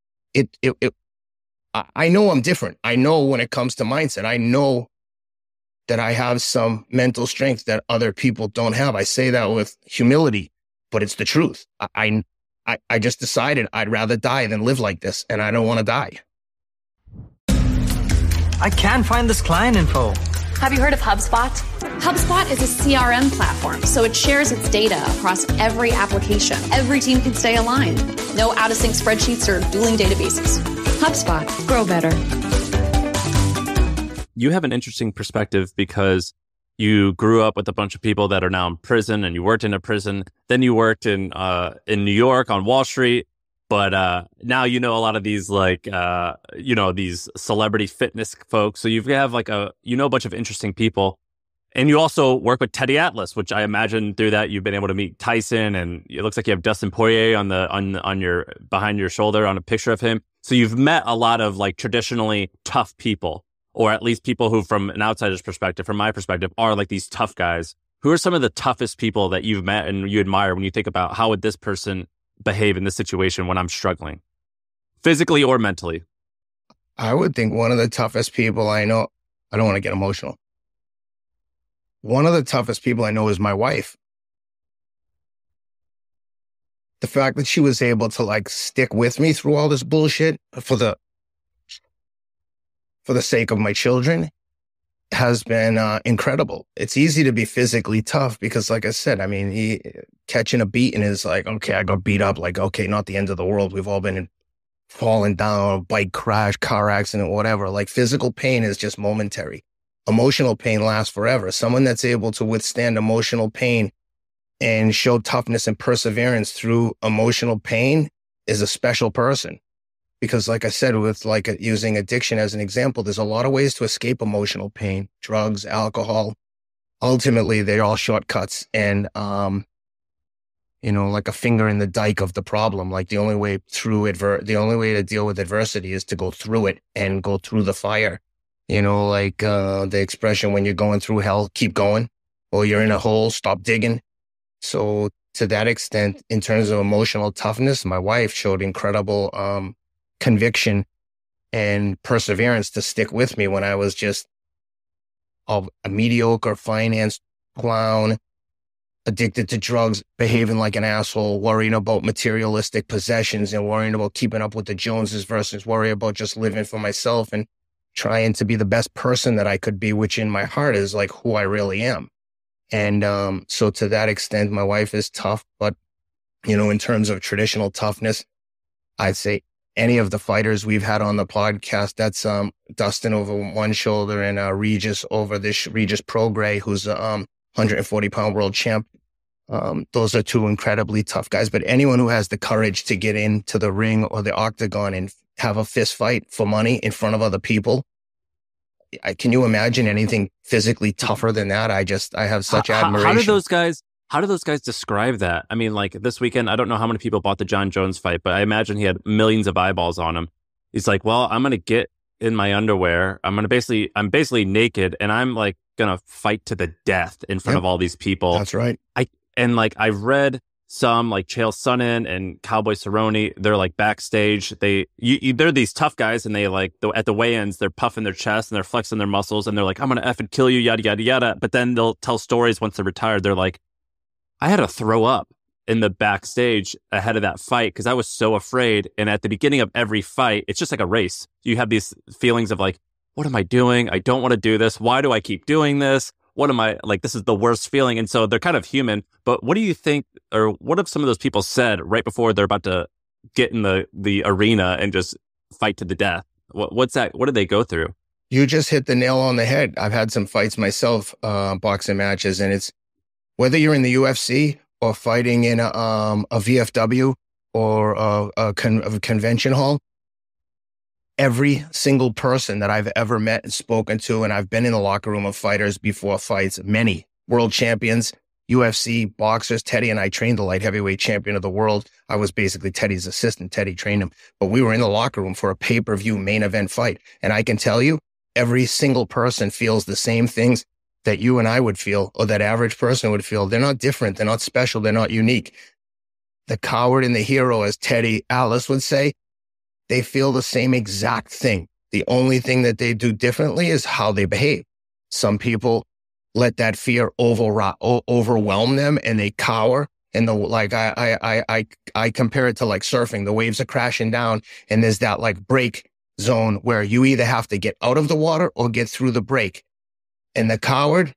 I know I'm different. I know when it comes to mindset, I know that I have some mental strength that other people don't have. I say that with humility, but it's the truth. I just decided I'd rather die than live like this, and I don't want to die.
I can't find this client info.
Have you heard of HubSpot? HubSpot is a CRM platform, so it shares its data across every application. Every team can stay aligned. No out-of-sync spreadsheets or dueling databases. HubSpot. Grow better.
You have an interesting perspective because you grew up with a bunch of people that are now in prison, and you worked in a prison. Then you worked in New York on Wall Street. But now you know a lot of these these celebrity fitness folks. So you have like a bunch of interesting people. And you also work with Teddy Atlas, which I imagine through that you've been able to meet Tyson, and it looks like you have Dustin Poirier on your behind your shoulder on a picture of him. So you've met a lot of like traditionally tough people, or at least people who, from an outsider's perspective, from my perspective, are like these tough guys. Who are some of the toughest people that you've met and you admire when you think about how would this person behave in this situation when I'm struggling, physically or mentally?
I would think one of the toughest people I know, I don't want to get emotional. One of the toughest people I know is my wife. The fact that she was able to like stick with me through all this bullshit for the sake of my children has been incredible. It's easy to be physically tough because, like I said, I mean, catching a beating is like, okay, I got beat up. Like, okay, not the end of the world. We've all been falling down, bike crash, car accident, whatever. Like, physical pain is just momentary. Emotional pain lasts forever. Someone that's able to withstand emotional pain and show toughness and perseverance through emotional pain is a special person. Because like I said, with like using addiction as an example, there's a lot of ways to escape emotional pain: drugs, alcohol. Ultimately, they're all shortcuts and, like a finger in the dike of the problem. Like the only way to deal with adversity is to go through it and go through the fire. The expression, when you're going through hell, keep going, or you're in a hole, stop digging. So to that extent, in terms of emotional toughness, my wife showed incredible conviction and perseverance to stick with me when I was just a mediocre finance clown, addicted to drugs, behaving like an asshole, worrying about materialistic possessions and worrying about keeping up with the Joneses versus worrying about just living for myself and trying to be the best person that I could be, which in my heart is like who I really am. And so to that extent, my wife is tough. But, in terms of traditional toughness, I'd say any of the fighters we've had on the podcast. That's Dustin over one shoulder and Regis Prograis, who's a 140-pound world champ. Those are two incredibly tough guys. But anyone who has the courage to get into the ring or the octagon and have a fist fight for money in front of other people, can you imagine anything physically tougher than that? I have such admiration.
How do those guys describe that? I mean, like this weekend, I don't know how many people bought the John Jones fight, but I imagine he had millions of eyeballs on him. He's like, well, I'm going to get in my underwear. I'm basically naked, and I'm like going to fight to the death in front of all these people.
That's right.
I've read some like Chael Sonnen and Cowboy Cerrone. They're like backstage. They're these tough guys, and they like at the weigh-ins, they're puffing their chest and they're flexing their muscles, and they're like, I'm going to effing kill you, yada, yada, yada. But then they'll tell stories once they're retired. They're like, I had to throw up in the backstage ahead of that fight because I was so afraid. And at the beginning of every fight, it's just like a race. You have these feelings of like, what am I doing? I don't want to do this. Why do I keep doing this? What am I like? This is the worst feeling. And so they're kind of human. But what do you think, or what have some of those people said right before they're about to get in the arena and just fight to the death? What's that? What did they go through?
You just hit the nail on the head. I've had some fights myself, boxing matches, and it's whether you're in the UFC or fighting in a VFW or a convention hall. Every single person that I've ever met and spoken to, and I've been in the locker room of fighters before fights, many world champions, UFC boxers. Teddy and I trained the light heavyweight champion of the world. I was basically Teddy's assistant. Teddy trained him, but we were in the locker room for a pay-per-view main event fight. And I can tell you, every single person feels the same things that you and I would feel, or that average person would feel. They're not different. They're not special. They're not unique. The coward and the hero, as Teddy Atlas would say, they feel the same exact thing. The only thing that they do differently is how they behave. Some people let that fear overwhelm them and they cower. And I compare it to like surfing. The waves are crashing down and there's that like break zone where you either have to get out of the water or get through the break. And the coward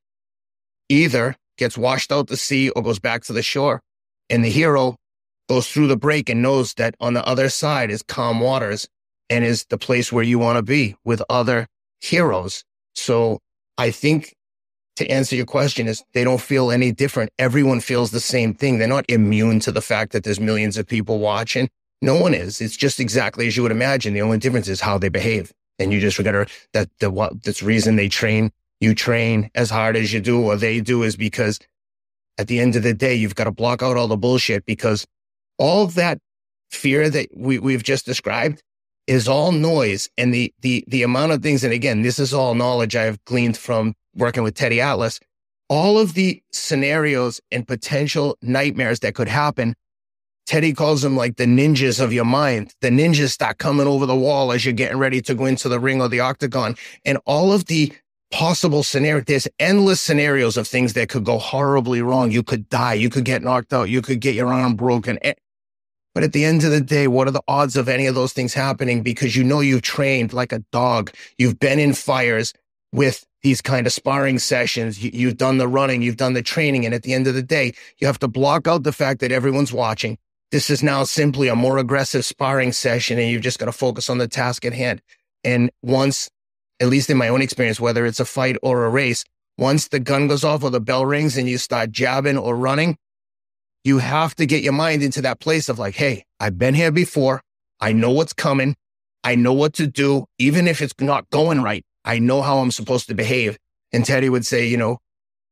either gets washed out to sea or goes back to the shore. And the hero goes through the break and knows that on the other side is calm waters and is the place where you want to be with other heroes. So I think to answer your question is they don't feel any different. Everyone feels the same thing. They're not immune to the fact that there's millions of people watching. No one is. It's just exactly as you would imagine. The only difference is how they behave. And you just forget that's the reason they train. You train as hard as you do or they do is because at the end of the day, you've got to block out all the bullshit because all that fear that we've just described is all noise. And the amount of things, and again, this is all knowledge I've gleaned from working with Teddy Atlas, all of the scenarios and potential nightmares that could happen, Teddy calls them like the ninjas of your mind. The ninjas start coming over the wall as you're getting ready to go into the ring or the octagon. And all of the possible scenario, there's endless scenarios of things that could go horribly wrong. You could die. You could get knocked out. You could get your arm broken. But at the end of the day, what are the odds of any of those things happening? Because you know you've trained like a dog. You've been in fires with these kind of sparring sessions. You've done the running. You've done the training. And at the end of the day, you have to block out the fact that everyone's watching. This is now simply a more aggressive sparring session, and you've just got to focus on the task at hand. And once, at least in my own experience, whether it's a fight or a race, once the gun goes off or the bell rings and you start jabbing or running, you have to get your mind into that place of like, hey, I've been here before. I know what's coming. I know what to do. Even if it's not going right, I know how I'm supposed to behave. And Teddy would say, you know,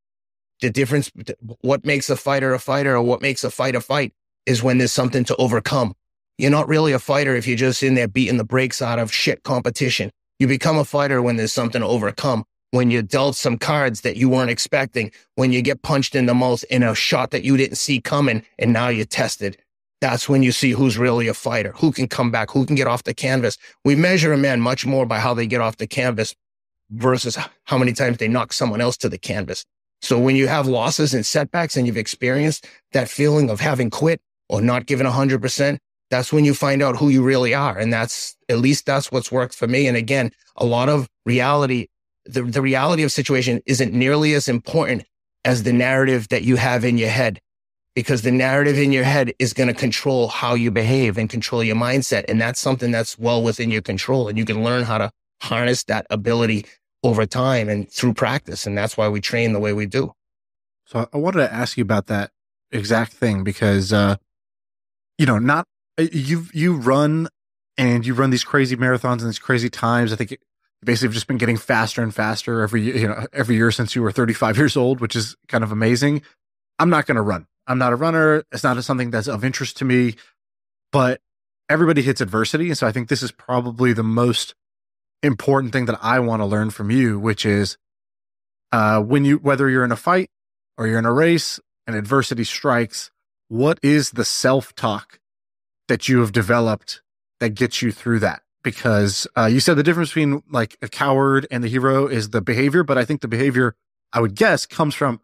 the difference, what makes a fighter or what makes a fight is when there's something to overcome. You're not really a fighter if you're just in there beating the brakes out of shit competition. You become a fighter when there's something to overcome, when you're dealt some cards that you weren't expecting, when you get punched in the mouth in a shot that you didn't see coming, and now you're tested. That's when you see who's really a fighter, who can come back, who can get off the canvas. We measure a man much more by how they get off the canvas versus how many times they knock someone else to the canvas. So when you have losses and setbacks and you've experienced that feeling of having quit or not giving 100%, that's when you find out who you really are. And that's what's worked for me. And again, a lot of reality, the reality of situation isn't nearly as important as the narrative that you have in your head. because the narrative in your head is going to control how you behave and control your mindset. And that's something that's well within your control. And you can learn how to harness that ability over time and through practice. And that's why we train the way we do.
So I wanted to ask you about that exact thing because, you run and you run these crazy marathons and these crazy times. I think you basically have just been getting faster and faster every year since you were 35 years old, which is kind of amazing. I'm not going to run. I'm not a runner. It's not something that's of interest to me, but everybody hits adversity. And so I think this is probably the most important thing that I want to learn from you, which is whether you're in a fight or you're in a race and adversity strikes, what is the self-talk that you have developed that gets you through that? Because you said the difference between like a coward and the hero is the behavior, but I think the behavior, I would guess, comes from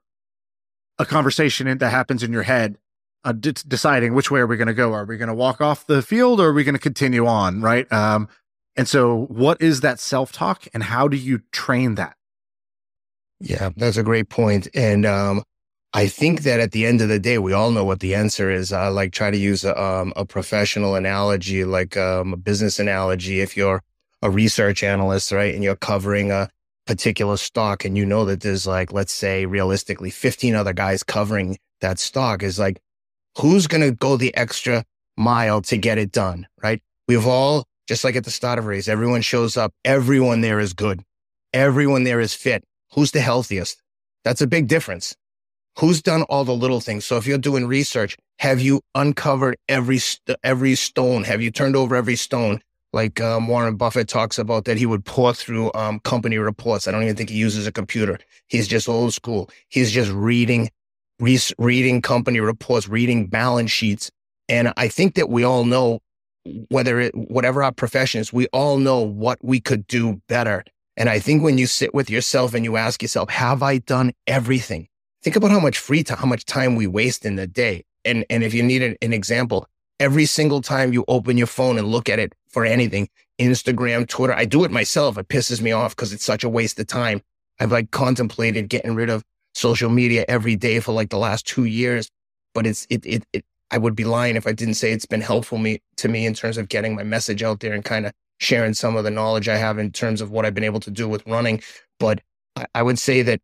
a conversation that happens in your head, deciding which way are we going to go? Are we going to walk off the field or are we going to continue on, right? And so what is that self-talk and how do you train that?
Yeah, that's a great point. And I think that at the end of the day, we all know what the answer is. I like try to use a professional analogy, like a business analogy. If you're a research analyst, right, and you're covering a particular stock and you know that there's like, let's say realistically 15 other guys covering that stock, is like, who's going to go the extra mile to get it done, right? We've all, just like at the start of a race, everyone shows up. Everyone there is good. Everyone there is fit. Who's the healthiest? That's a big difference. Who's done all the little things? So if you're doing research, have you uncovered every stone? Have you turned over every stone? Like Warren Buffett talks about that he would pour through company reports. I don't even think he uses a computer. He's just old school. He's just reading company reports, reading balance sheets. And I think that we all know, whatever our profession is, we all know what we could do better. And I think when you sit with yourself and you ask yourself, have I done everything? Think about how much free time, how much time we waste in the day. And if you need an example, every single time you open your phone and look at it for anything, Instagram, Twitter, I do it myself. It pisses me off because it's such a waste of time. I've like contemplated getting rid of social media every day for like the last 2 years, but I would be lying if I didn't say it's been helpful to me in terms of getting my message out there and kind of sharing some of the knowledge I have in terms of what I've been able to do with running. But I would say that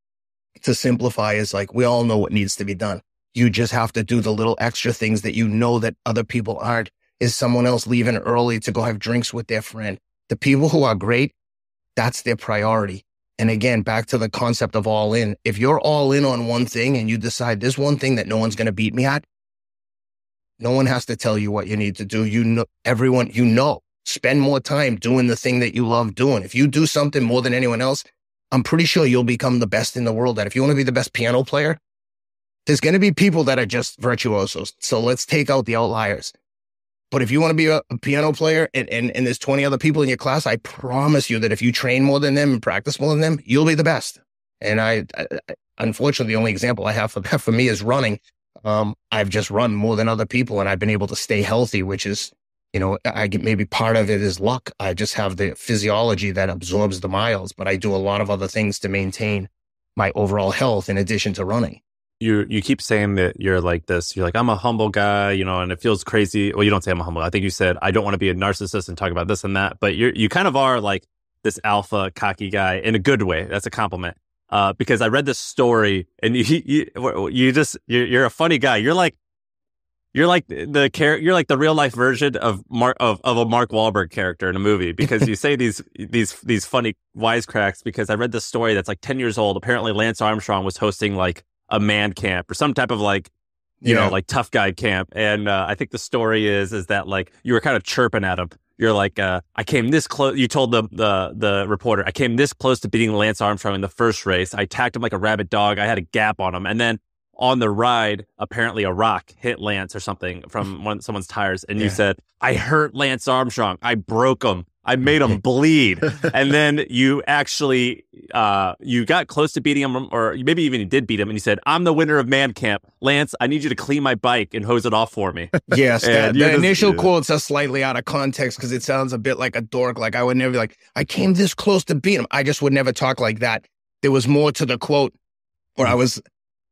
to simplify is like, we all know what needs to be done. You just have to do the little extra things that you know that other people aren't. Is someone else leaving early to go have drinks with their friend? The people who are great, that's their priority. And again, back to the concept of all in. If you're all in on one thing and you decide there's one thing that no one's going to beat me at, no one has to tell you what you need to do. You know, everyone, spend more time doing the thing that you love doing. If you do something more than anyone else, I'm pretty sure you'll become the best in the world at it. If you want to be the best piano player, there's going to be people that are just virtuosos. So let's take out the outliers. But if you want to be a piano player and there's 20 other people in your class, I promise you that if you train more than them and practice more than them, you'll be the best. And I unfortunately, the only example I have for me is running. I've just run more than other people and I've been able to stay healthy, which is, I get maybe part of it is luck. I just have the physiology that absorbs the miles, but I do a lot of other things to maintain my overall health in addition to running.
You keep saying that you're like this. You're like, I'm a humble guy, and it feels crazy. Well, you don't say I'm a humble. I think you said, I don't want to be a narcissist and talk about this and that. But you kind of are like this alpha, cocky guy in a good way. That's a compliment. Because I read this story and you're a funny guy. You're like the real life version of a Mark Wahlberg character in a movie, because you say these funny wisecracks. Because I read this story that's like 10 years old. Apparently Lance Armstrong was hosting like a man camp or some type of like, like tough guy camp. And I think the story is that like you were kind of chirping at him. You're like, I came this close. You told the reporter, I came this close to beating Lance Armstrong in the first race. I attacked him like a rabid dog. I had a gap on him. And then on the ride, apparently a rock hit Lance or something from someone's tires. And you said, I hurt Lance Armstrong. I broke him. I made him bleed. And then you actually, you got close to beating him, or maybe even you did beat him. And you said, I'm the winner of Man Camp. Lance, I need you to clean my bike and hose it off for me.
Yes. The initial quotes are slightly out of context because it sounds a bit like a dork. Like I would never be like, I came this close to beat him. I just would never talk like that. There was more to the quote where I was,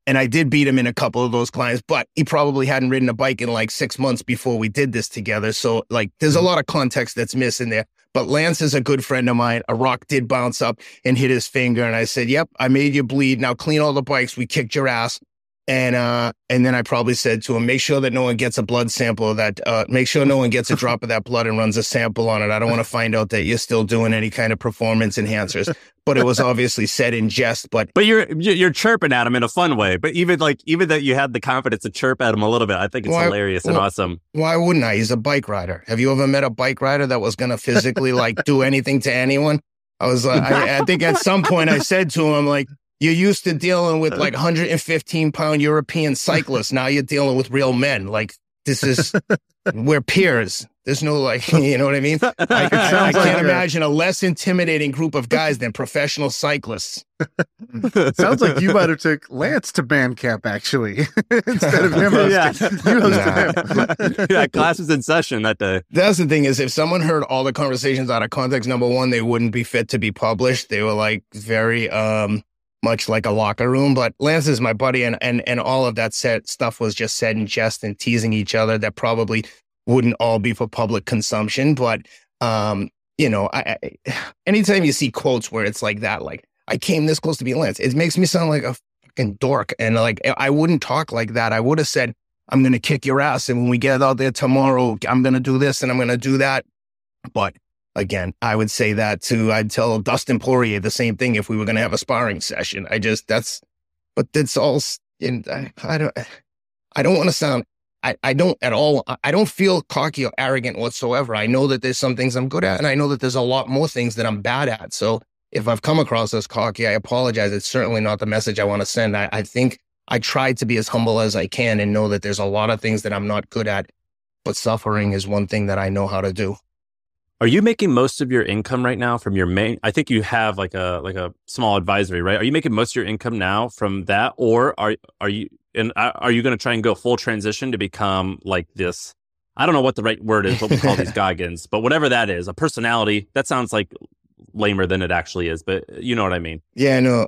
And I did beat him in a couple of those clients, but he probably hadn't ridden a bike in like 6 months before we did this together. So like there's a lot of context that's missing there. But Lance is a good friend of mine. A rock did bounce up and hit his finger. And I said, yep, I made you bleed. Now clean all the bikes. We kicked your ass. And then I probably said to him, make sure that no one gets a blood sample of that, make sure no one gets a drop of that blood and runs a sample on it. I don't want to find out that you're still doing any kind of performance enhancers. But it was obviously said in jest. But
you're chirping at him in a fun way. But even that you had the confidence to chirp at him a little bit, I think it's hilarious and awesome.
Why wouldn't I? He's a bike rider. Have you ever met a bike rider that was going to physically like do anything to anyone? I think at some point I said to him, like, you're used to dealing with like 115-pound European cyclists. Now you're dealing with real men. Like, we're peers. There's no like, you know what I mean? I can't imagine a less intimidating group of guys than professional cyclists.
Sounds like you might have took Lance to band camp, actually, instead of him hosting. You hosted him.
Yeah, class was in session that day.
That's the thing is, if someone heard all the conversations out of context, number one, they wouldn't be fit to be published. They were like very... much like a locker room, but Lance is my buddy, and all of that stuff was just said in jest and teasing each other that probably wouldn't all be for public consumption. But, anytime you see quotes where it's like that, like, I came this close to being Lance, it makes me sound like a fucking dork. And like, I wouldn't talk like that. I would have said, I'm going to kick your ass. And when we get out there tomorrow, I'm going to do this and I'm going to do that. But again, I would say that I'd tell Dustin Poirier the same thing if we were going to have a sparring session. I don't want to sound, I don't at all. I don't feel cocky or arrogant whatsoever. I know that there's some things I'm good at, and I know that there's a lot more things that I'm bad at. So if I've come across as cocky, I apologize. It's certainly not the message I want to send. I think I try to be as humble as I can and know that there's a lot of things that I'm not good at, but suffering is one thing that I know how to do.
Are you making most of your income right now from your main? I think you have like a small advisory, right? Are you making most of your income now from that, or are you going to try and go full transition to become like this? I don't know what the right word is, what we call these Goggins, but whatever that is, a personality. That sounds like lamer than it actually is, but you know what I mean?
Yeah, no.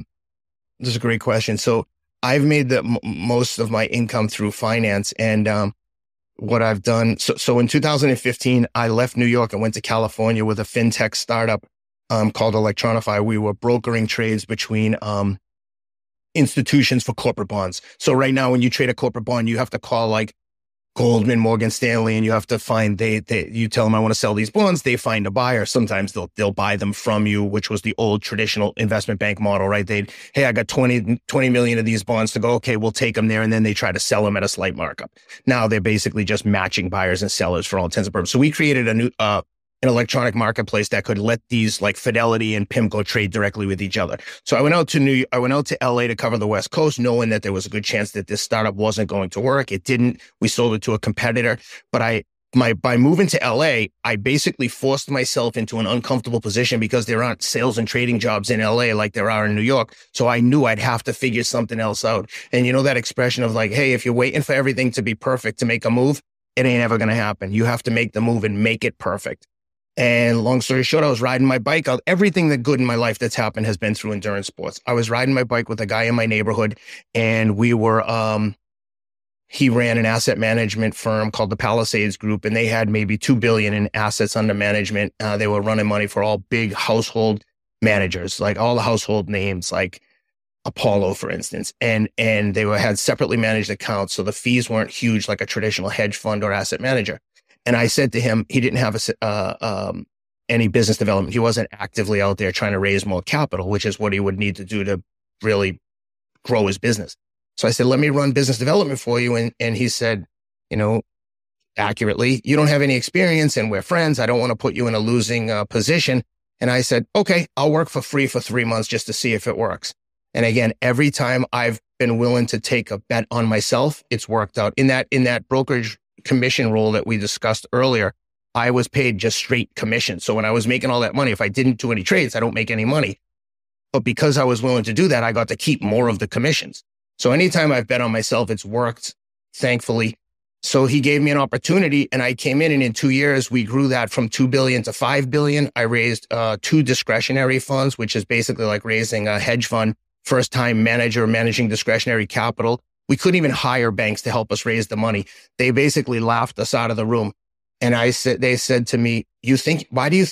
This is a great question. So I've made most of my income through finance, and what I've done. So in 2015, I left New York and went to California with a fintech startup called Electronify. We were brokering trades between institutions for corporate bonds. So right now, when you trade a corporate bond, you have to call like Goldman, Morgan Stanley, and you have to find, you tell them, I want to sell these bonds. They find a buyer. Sometimes they'll buy them from you, which was the old traditional investment bank model, right? Hey, I got 20 million of these bonds to go. Okay, we'll take them there. And then they try to sell them at a slight markup. Now they're basically just matching buyers and sellers for all intents and purposes. So we created a new, an electronic marketplace that could let these like Fidelity and PIMCO trade directly with each other. So I went out to LA to cover the West Coast, knowing that there was a good chance that this startup wasn't going to work. It didn't. We sold it to a competitor, but by moving to LA, I basically forced myself into an uncomfortable position because there aren't sales and trading jobs in LA like there are in New York. So I knew I'd have to figure something else out. And you know that expression of like, hey, if you're waiting for everything to be perfect to make a move, it ain't ever going to happen. You have to make the move and make it perfect. And long story short, I was riding my bike out. Everything that good in my life that's happened has been through endurance sports. I was riding my bike with a guy in my neighborhood, and we were, he ran an asset management firm called the Palisades Group, and they had maybe $2 billion in assets under management. They were running money for all big household managers, like all the household names, like Apollo, for instance. And they had separately managed accounts. So the fees weren't huge like a traditional hedge fund or asset manager. And I said to him, he didn't have any business development. He wasn't actively out there trying to raise more capital, which is what he would need to do to really grow his business. So I said, let me run business development for you. And he said, accurately, you don't have any experience and we're friends. I don't want to put you in a losing position. And I said, okay, I'll work for free for 3 months just to see if it works. And again, every time I've been willing to take a bet on myself, it's worked out. In that brokerage commission role that we discussed earlier, I was paid just straight commission. So when I was making all that money, if I didn't do any trades, I don't make any money. But because I was willing to do that, I got to keep more of the commissions. So anytime I've bet on myself, it's worked, thankfully. So he gave me an opportunity and I came in, and in 2 years, we grew that from 2 billion to 5 billion. I raised 2 discretionary funds, which is basically like raising a hedge fund first-time manager managing discretionary capital. We couldn't even hire banks to help us raise the money. They basically laughed us out of the room. And they said to me, they said, why do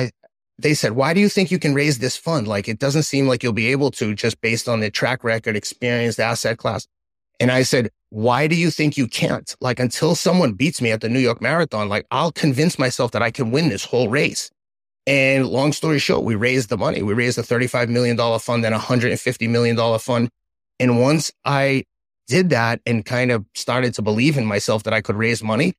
you think you can raise this fund? Like, it doesn't seem like you'll be able to just based on the track record, experience, the asset class. And I said, why do you think you can't? Like, until someone beats me at the New York Marathon, like, I'll convince myself that I can win this whole race. And long story short, we raised the money. We raised a $35 million fund and a $150 million fund. And once I did that and kind of started to believe in myself that I could raise money,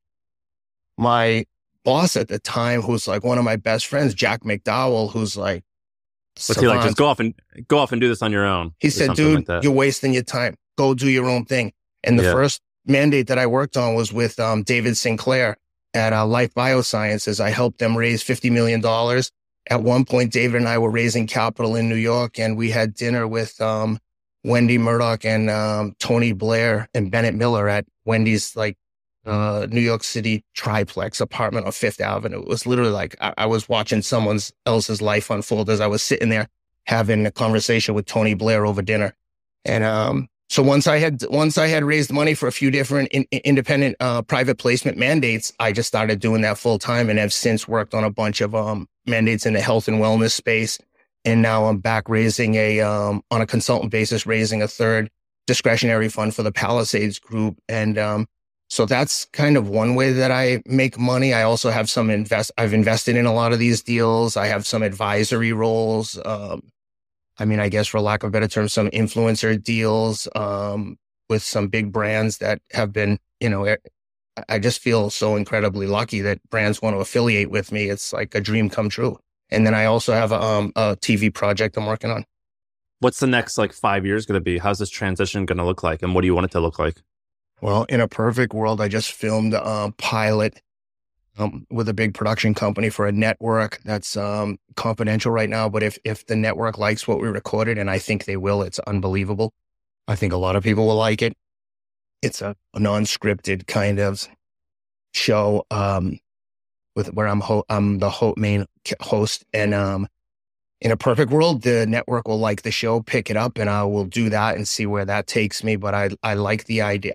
my boss at the time, who's like one of my best friends, Jack McDowell, who's like,
what's he like? Just go off and do this on your own.
He said, dude, you're wasting your time. Go do your own thing. And the first mandate that I worked on was with David Sinclair at Life Biosciences. I helped them raise $50 million. At one point, David and I were raising capital in New York, and we had dinner with Wendy Murdoch and Tony Blair and Bennett Miller at Wendy's New York City triplex apartment on Fifth Avenue. It was literally like I was watching someone else's life unfold as I was sitting there having a conversation with Tony Blair over dinner. And so once I had raised money for a few different independent private placement mandates, I just started doing that full time and have since worked on a bunch of mandates in the health and wellness space. And now I'm back raising on a consultant basis, raising a third discretionary fund for the Palisades Group. And so that's kind of one way that I make money. I also have I've invested in a lot of these deals. I have some advisory roles. I guess for lack of a better term, some influencer deals with some big brands that have been, I just feel so incredibly lucky that brands want to affiliate with me. It's like a dream come true. And then I also have a TV project I'm working on.
What's the next 5 years going to be? How's this transition going to look like? And what do you want it to look like?
Well, in a perfect world, I just filmed a pilot with a big production company for a network that's confidential right now. But if the network likes what we recorded, and I think they will, it's unbelievable. I think a lot of people will like it. It's a non-scripted kind of show where I'm the main host. And in a perfect world, the network will like the show, pick it up, and I will do that and see where that takes me. But I like the idea.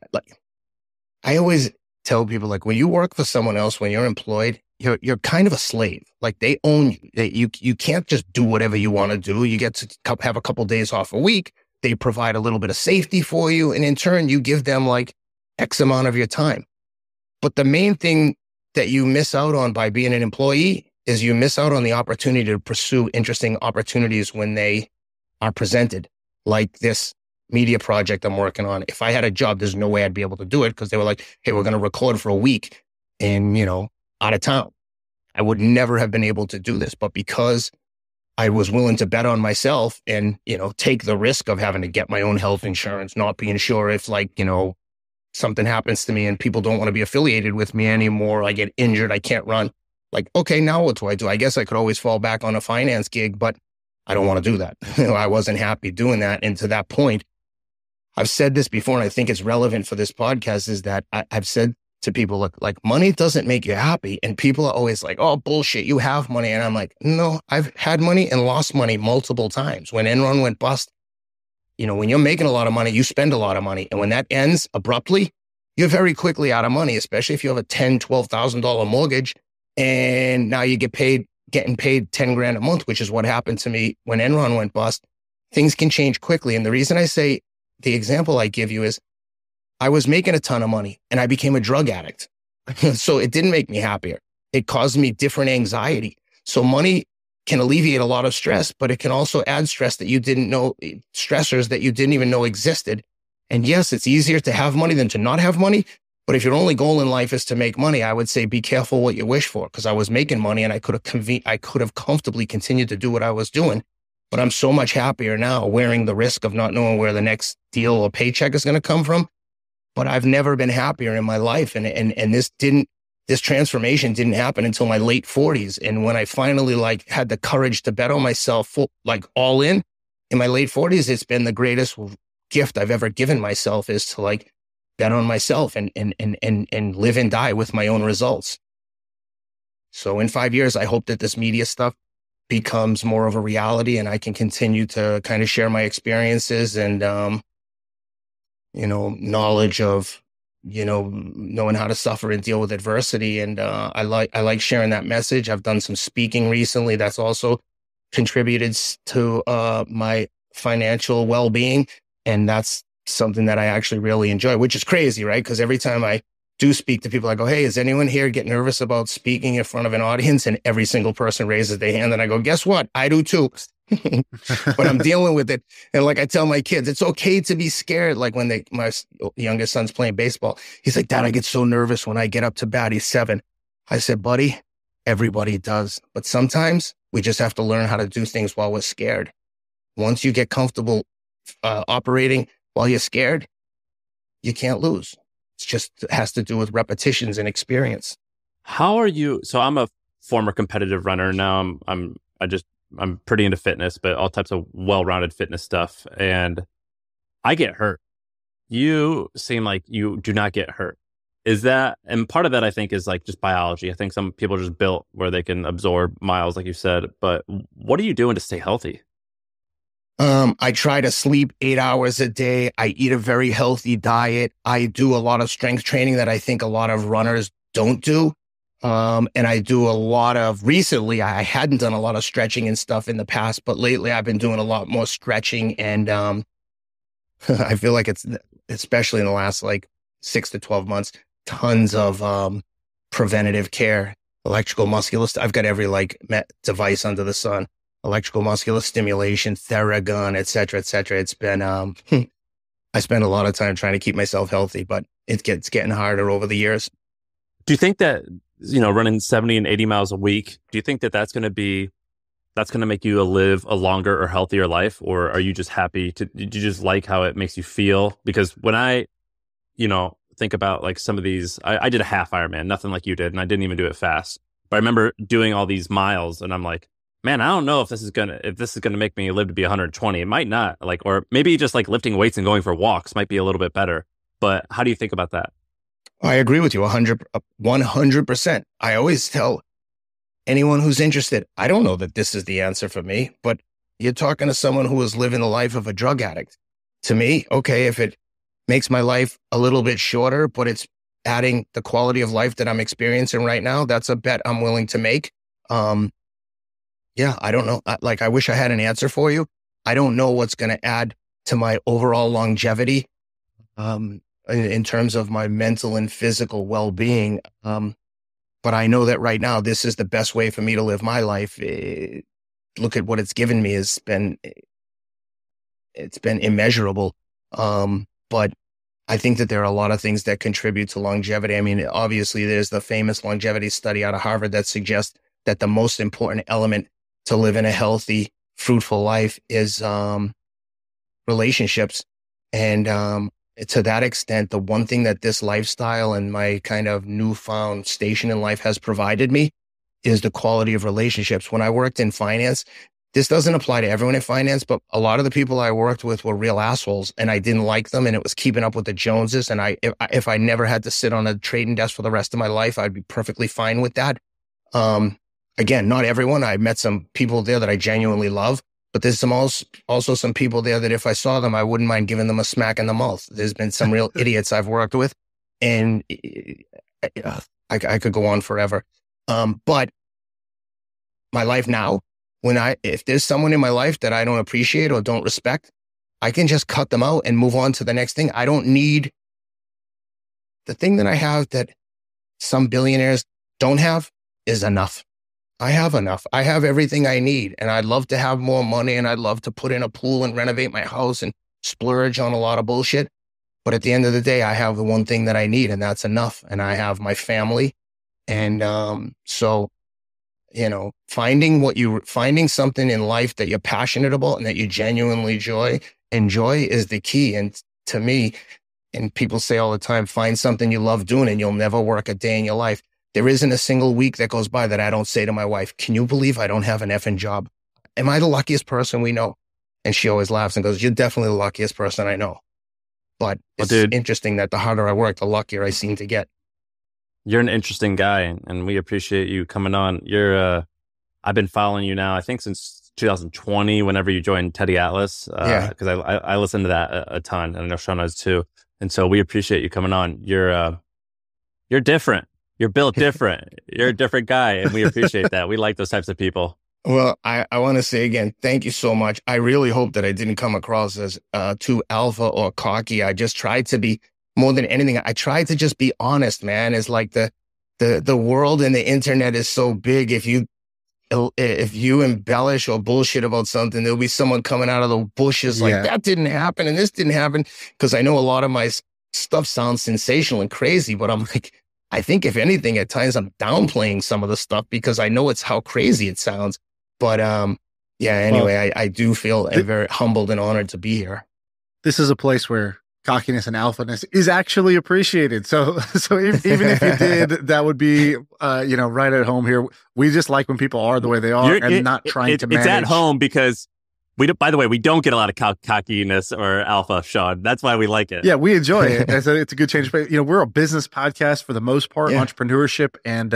I always tell people, when you work for someone else, when you're employed, you're kind of a slave. They own you. You can't just do whatever you want to do. You get to have a couple days off a week. They provide a little bit of safety for you. And in turn, you give them X amount of your time. But the main thing that you miss out on by being an employee is you miss out on the opportunity to pursue interesting opportunities when they are presented, like this media project I'm working on. If I had a job, there's no way I'd be able to do it because they were like, hey, we're going to record for a week and, out of town. I would never have been able to do this. But because I was willing to bet on myself and, take the risk of having to get my own health insurance, not being sure if something happens to me and people don't want to be affiliated with me anymore. I get injured. I can't run. Okay, now what do? I guess I could always fall back on a finance gig, but I don't want to do that. I wasn't happy doing that. And to that point, I've said this before, and I think it's relevant for this podcast, is that I've said to people, look, money doesn't make you happy. And people are always like, oh, bullshit, you have money. And I'm like, no, I've had money and lost money multiple times. When Enron went bust, when you're making a lot of money, you spend a lot of money. And when that ends abruptly, you're very quickly out of money, especially if you have a $10,000, $12,000 mortgage. And now you getting paid $10,000 a month, which is what happened to me when Enron went bust. Things can change quickly. And the reason I say the example I give you is I was making a ton of money and I became a drug addict. So it didn't make me happier. It caused me different anxiety. So money can alleviate a lot of stress, but it can also add stressors that you didn't even know existed. And yes, it's easier to have money than to not have money. But if your only goal in life is to make money, I would say be careful what you wish for, because I was making money and I could have comfortably continued to do what I was doing. But I'm so much happier now wearing the risk of not knowing where the next deal or paycheck is going to come from. But I've never been happier in my life. And this transformation didn't happen until my late 40s. And when I finally had the courage to bet on myself all in my late 40s, it's been the greatest gift I've ever given myself, is to bet on myself and live and die with my own results. So in 5 years, I hope that this media stuff becomes more of a reality and I can continue to kind of share my experiences and, knowledge of, knowing how to suffer and deal with adversity. And I like sharing that message. I've done some speaking recently. That's also contributed to my financial well-being. And that's something that I actually really enjoy, which is crazy, right? Because every time I do speak to people, I go, hey, is anyone here get nervous about speaking in front of an audience? And every single person raises their hand. And I go, guess what? I do too. But I'm dealing with it. And like I tell my kids, it's okay to be scared. Like when my youngest son's playing baseball, he's like, Dad, I get so nervous when I get up to bat. He's 7. I said, buddy, everybody does. But sometimes we just have to learn how to do things while we're scared. Once you get comfortable operating while you're scared, you can't lose. It has to do with repetitions and experience.
How are you? So I'm a former competitive runner. Now I'm pretty into fitness, but all types of well-rounded fitness stuff. And I get hurt. You seem like you do not get hurt. Is that, and part of that I think is like just biology. I think some people are just built where they can absorb miles, like you said, but what are you doing to stay healthy?
I try to sleep 8 hours a day. I eat a very healthy diet. I do a lot of strength training that I think a lot of runners don't do. And I do recently, I hadn't done a lot of stretching and stuff in the past, but lately I've been doing a lot more stretching. And I feel like it's, especially in the last like 6 to 12 months, tons of preventative care, electrical muscular. I've got every device under the sun. Electrical muscular stimulation, Theragun, et cetera, et cetera. It's been, I spend a lot of time trying to keep myself healthy, but it's getting harder over the years.
Do you think that, running 70 and 80 miles a week, do you think that that's going to make you live a longer or healthier life? Or are you just happy do you just like how it makes you feel? Because when I, think about like some of these, I did a half Ironman, nothing like you did. And I didn't even do it fast, but I remember doing all these miles and I'm like, man, I don't know if this is gonna make me live to be 120. It might not, or maybe just like lifting weights and going for walks might be a little bit better. But how do you think about that?
I agree with you 100%. I always tell anyone who's interested, I don't know that this is the answer for me, but you're talking to someone who is living the life of a drug addict. To me, okay, if it makes my life a little bit shorter, but it's adding the quality of life that I'm experiencing right now, that's a bet I'm willing to make. Yeah, I don't know. I wish I had an answer for you. I don't know what's going to add to my overall longevity in terms of my mental and physical well-being. But I know that right now, this is the best way for me to live my life. Look at what it's given me. It's been immeasurable. But I think that there are a lot of things that contribute to longevity. I mean, obviously, there's the famous longevity study out of Harvard that suggests that the most important element to live in a healthy, fruitful life is relationships. And to that extent, the one thing that this lifestyle and my kind of newfound station in life has provided me is the quality of relationships. When I worked in finance, this doesn't apply to everyone in finance, but a lot of the people I worked with were real assholes and I didn't like them and it was keeping up with the Joneses. And if I never had to sit on a trading desk for the rest of my life, I'd be perfectly fine with that. Again, not everyone. I met some people there that I genuinely love, but there's also some people there that if I saw them, I wouldn't mind giving them a smack in the mouth. There's been some real idiots I've worked with, and I could go on forever. But my life now, if there's someone in my life that I don't appreciate or don't respect, I can just cut them out and move on to the next thing. I don't need the thing that I have that some billionaires don't have is enough. I have enough. I have everything I need, and I'd love to have more money, and I'd love to put in a pool and renovate my house and splurge on a lot of bullshit. But at the end of the day, I have the one thing that I need, and that's enough. And I have my family. And so, finding something in life that you're passionate about and that you genuinely enjoy is the key. And to me, and people say all the time, find something you love doing and you'll never work a day in your life. There isn't a single week that goes by that I don't say to my wife, can you believe I don't have an effing job? Am I the luckiest person we know? And she always laughs and goes, you're definitely the luckiest person I know. But it's interesting that the harder I work, the luckier I seem to get.
You're an interesting guy, and we appreciate you coming on. I've been following you now, I think since 2020, whenever you joined Teddy Atlas, because I listened to that a ton, and I know Sean does too. And so we appreciate you coming on. You're different. You're built different. You're a different guy, and we appreciate that. We like those types of people.
Well, I want to say again, thank you so much. I really hope that I didn't come across as too alpha or cocky. I just tried to be, more than anything, I tried to just be honest, man. It's like the world and the internet is so big. If you embellish or bullshit about something, there'll be someone coming out of the bushes like, that didn't happen and this didn't happen. Because I know a lot of my stuff sounds sensational and crazy, but I'm like, I think if anything, at times I'm downplaying some of the stuff because I know it's how crazy it sounds. But anyway, I do feel very humbled and honored to be here. This is a place where cockiness and alphaness is actually appreciated. So even if you did, that would be, right at home here. We just like when people are the way they are and not trying to manage.
It's at home because by the way, we don't get a lot of cockiness or alpha, Sean. That's why we like it.
Yeah, we enjoy it. It's a good change. But, we're a business podcast for the most part, entrepreneurship. And,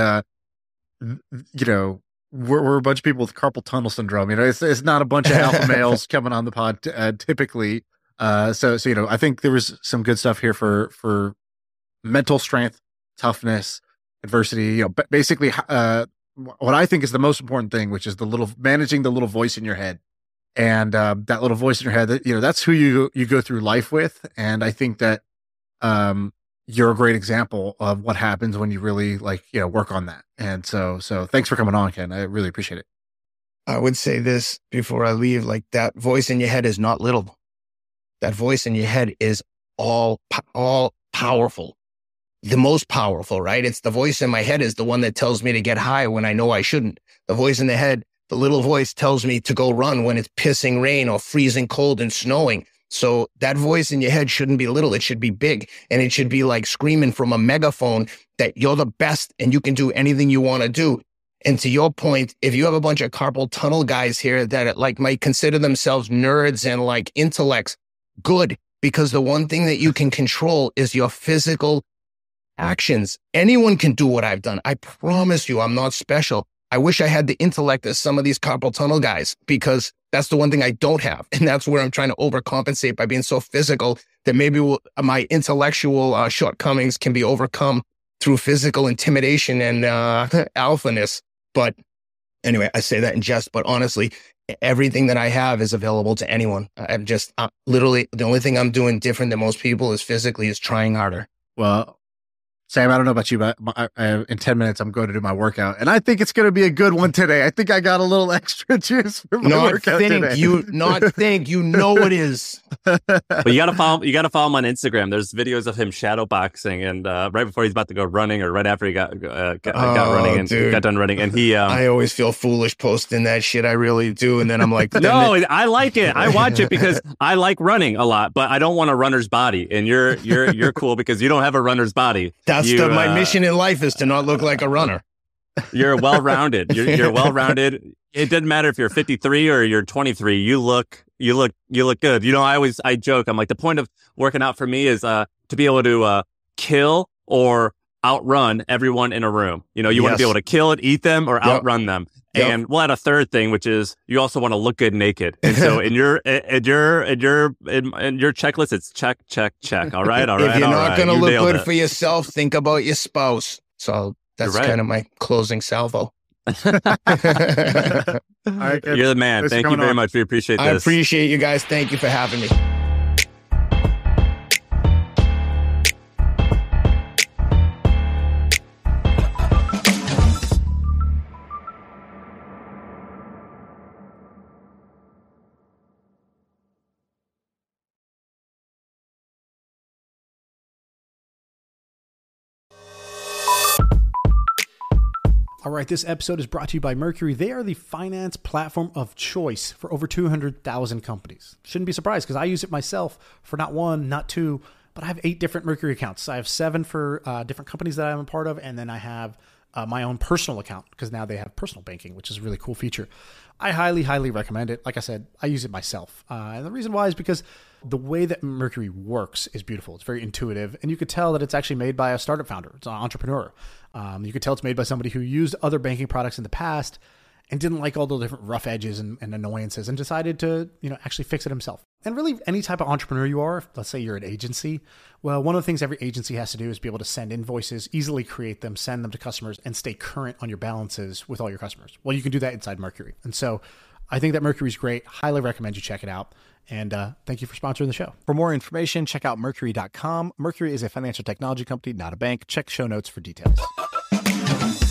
we're a bunch of people with carpal tunnel syndrome. It's not a bunch of alpha males coming on the pod typically. So I think there was some good stuff here for mental strength, toughness, adversity. Basically, what I think is the most important thing, which is managing the little voice in your head, and that little voice in your head. That's who you go through life with, and I think that you're a great example of what happens when you really work on that. And so thanks for coming on, Ken. I really appreciate it. I would say this before I leave, that voice in your head is not little. That voice in your head is all powerful. The most powerful, right? It's the voice in my head is the one that tells me to get high when I know I shouldn't. The voice in the head, the little voice tells me to go run when it's pissing rain or freezing cold and snowing. So that voice in your head shouldn't be little. It should be big. And it should be like screaming from a megaphone that you're the best and you can do anything you want to do. And to your point, if you have a bunch of carpal tunnel guys here that might consider themselves nerds and intellects, good. Because the one thing that you can control is your physical actions. Anyone can do what I've done. I promise you, I'm not special. I wish I had the intellect as some of these carpal tunnel guys, because that's the one thing I don't have. And that's where I'm trying to overcompensate by being so physical that maybe my intellectual shortcomings can be overcome through physical intimidation and alphaness. But anyway, I say that in jest, but honestly, everything that I have is available to anyone. I'm just literally, the only thing I'm doing different than most people is trying harder. Well, Sam, I don't know about you, but in 10 minutes, I'm going to do my workout. And I think it's going to be a good one today. I think I got a little extra juice for my workout today. You know it is.
But you got to follow him on Instagram. There's videos of him shadow boxing, and right before he's about to go running, or right after he got running and got done running. And he,
I always feel foolish posting that shit. I really do. And then I'm like,
no, I like it. I watch it because I like running a lot, but I don't want a runner's body. And you're cool because you don't have a runner's body.
That's my mission in life is to not look like a runner.
You're well-rounded. You're well-rounded. It doesn't matter if you're 53 or you're 23. You look good. I joke. I'm like, the point of working out for me is to be able to kill or outrun everyone in a room. You want to be able to kill and eat them or outrun them. Yep. And we'll add a third thing, which is you also want to look good naked. And so in your checklist, it's check, check, check. All right.
If you're not going to look good for yourself, think about your spouse. So that's kind of my closing salvo.
All right, you're the man. Thank you very much. We appreciate this.
I appreciate you guys. Thank you for having me.
All right, this episode is brought to you by Mercury. They are the finance platform of choice for over 200,000 companies. Shouldn't be surprised because I use it myself for not one, not two, but I have 8 different Mercury accounts. I have 7 for different companies that I'm a part of, and then I have my own personal account because now they have personal banking, which is a really cool feature. I highly, highly recommend it. Like I said, I use it myself. And the reason why is because the way that Mercury works is beautiful. It's very intuitive, and you could tell that it's actually made by a startup founder. It's an entrepreneur. You could tell it's made by somebody who used other banking products in the past and didn't like all the different rough edges and annoyances, and decided to, actually fix it himself. And really, any type of entrepreneur you are, let's say you're an agency, well, one of the things every agency has to do is be able to send invoices, easily create them, send them to customers, and stay current on your balances with all your customers. Well, you can do that inside Mercury. And so I think that Mercury's great. Highly recommend you check it out. And thank you for sponsoring the show.
For more information, check out Mercury.com. Mercury is a financial technology company, not a bank. Check show notes for details.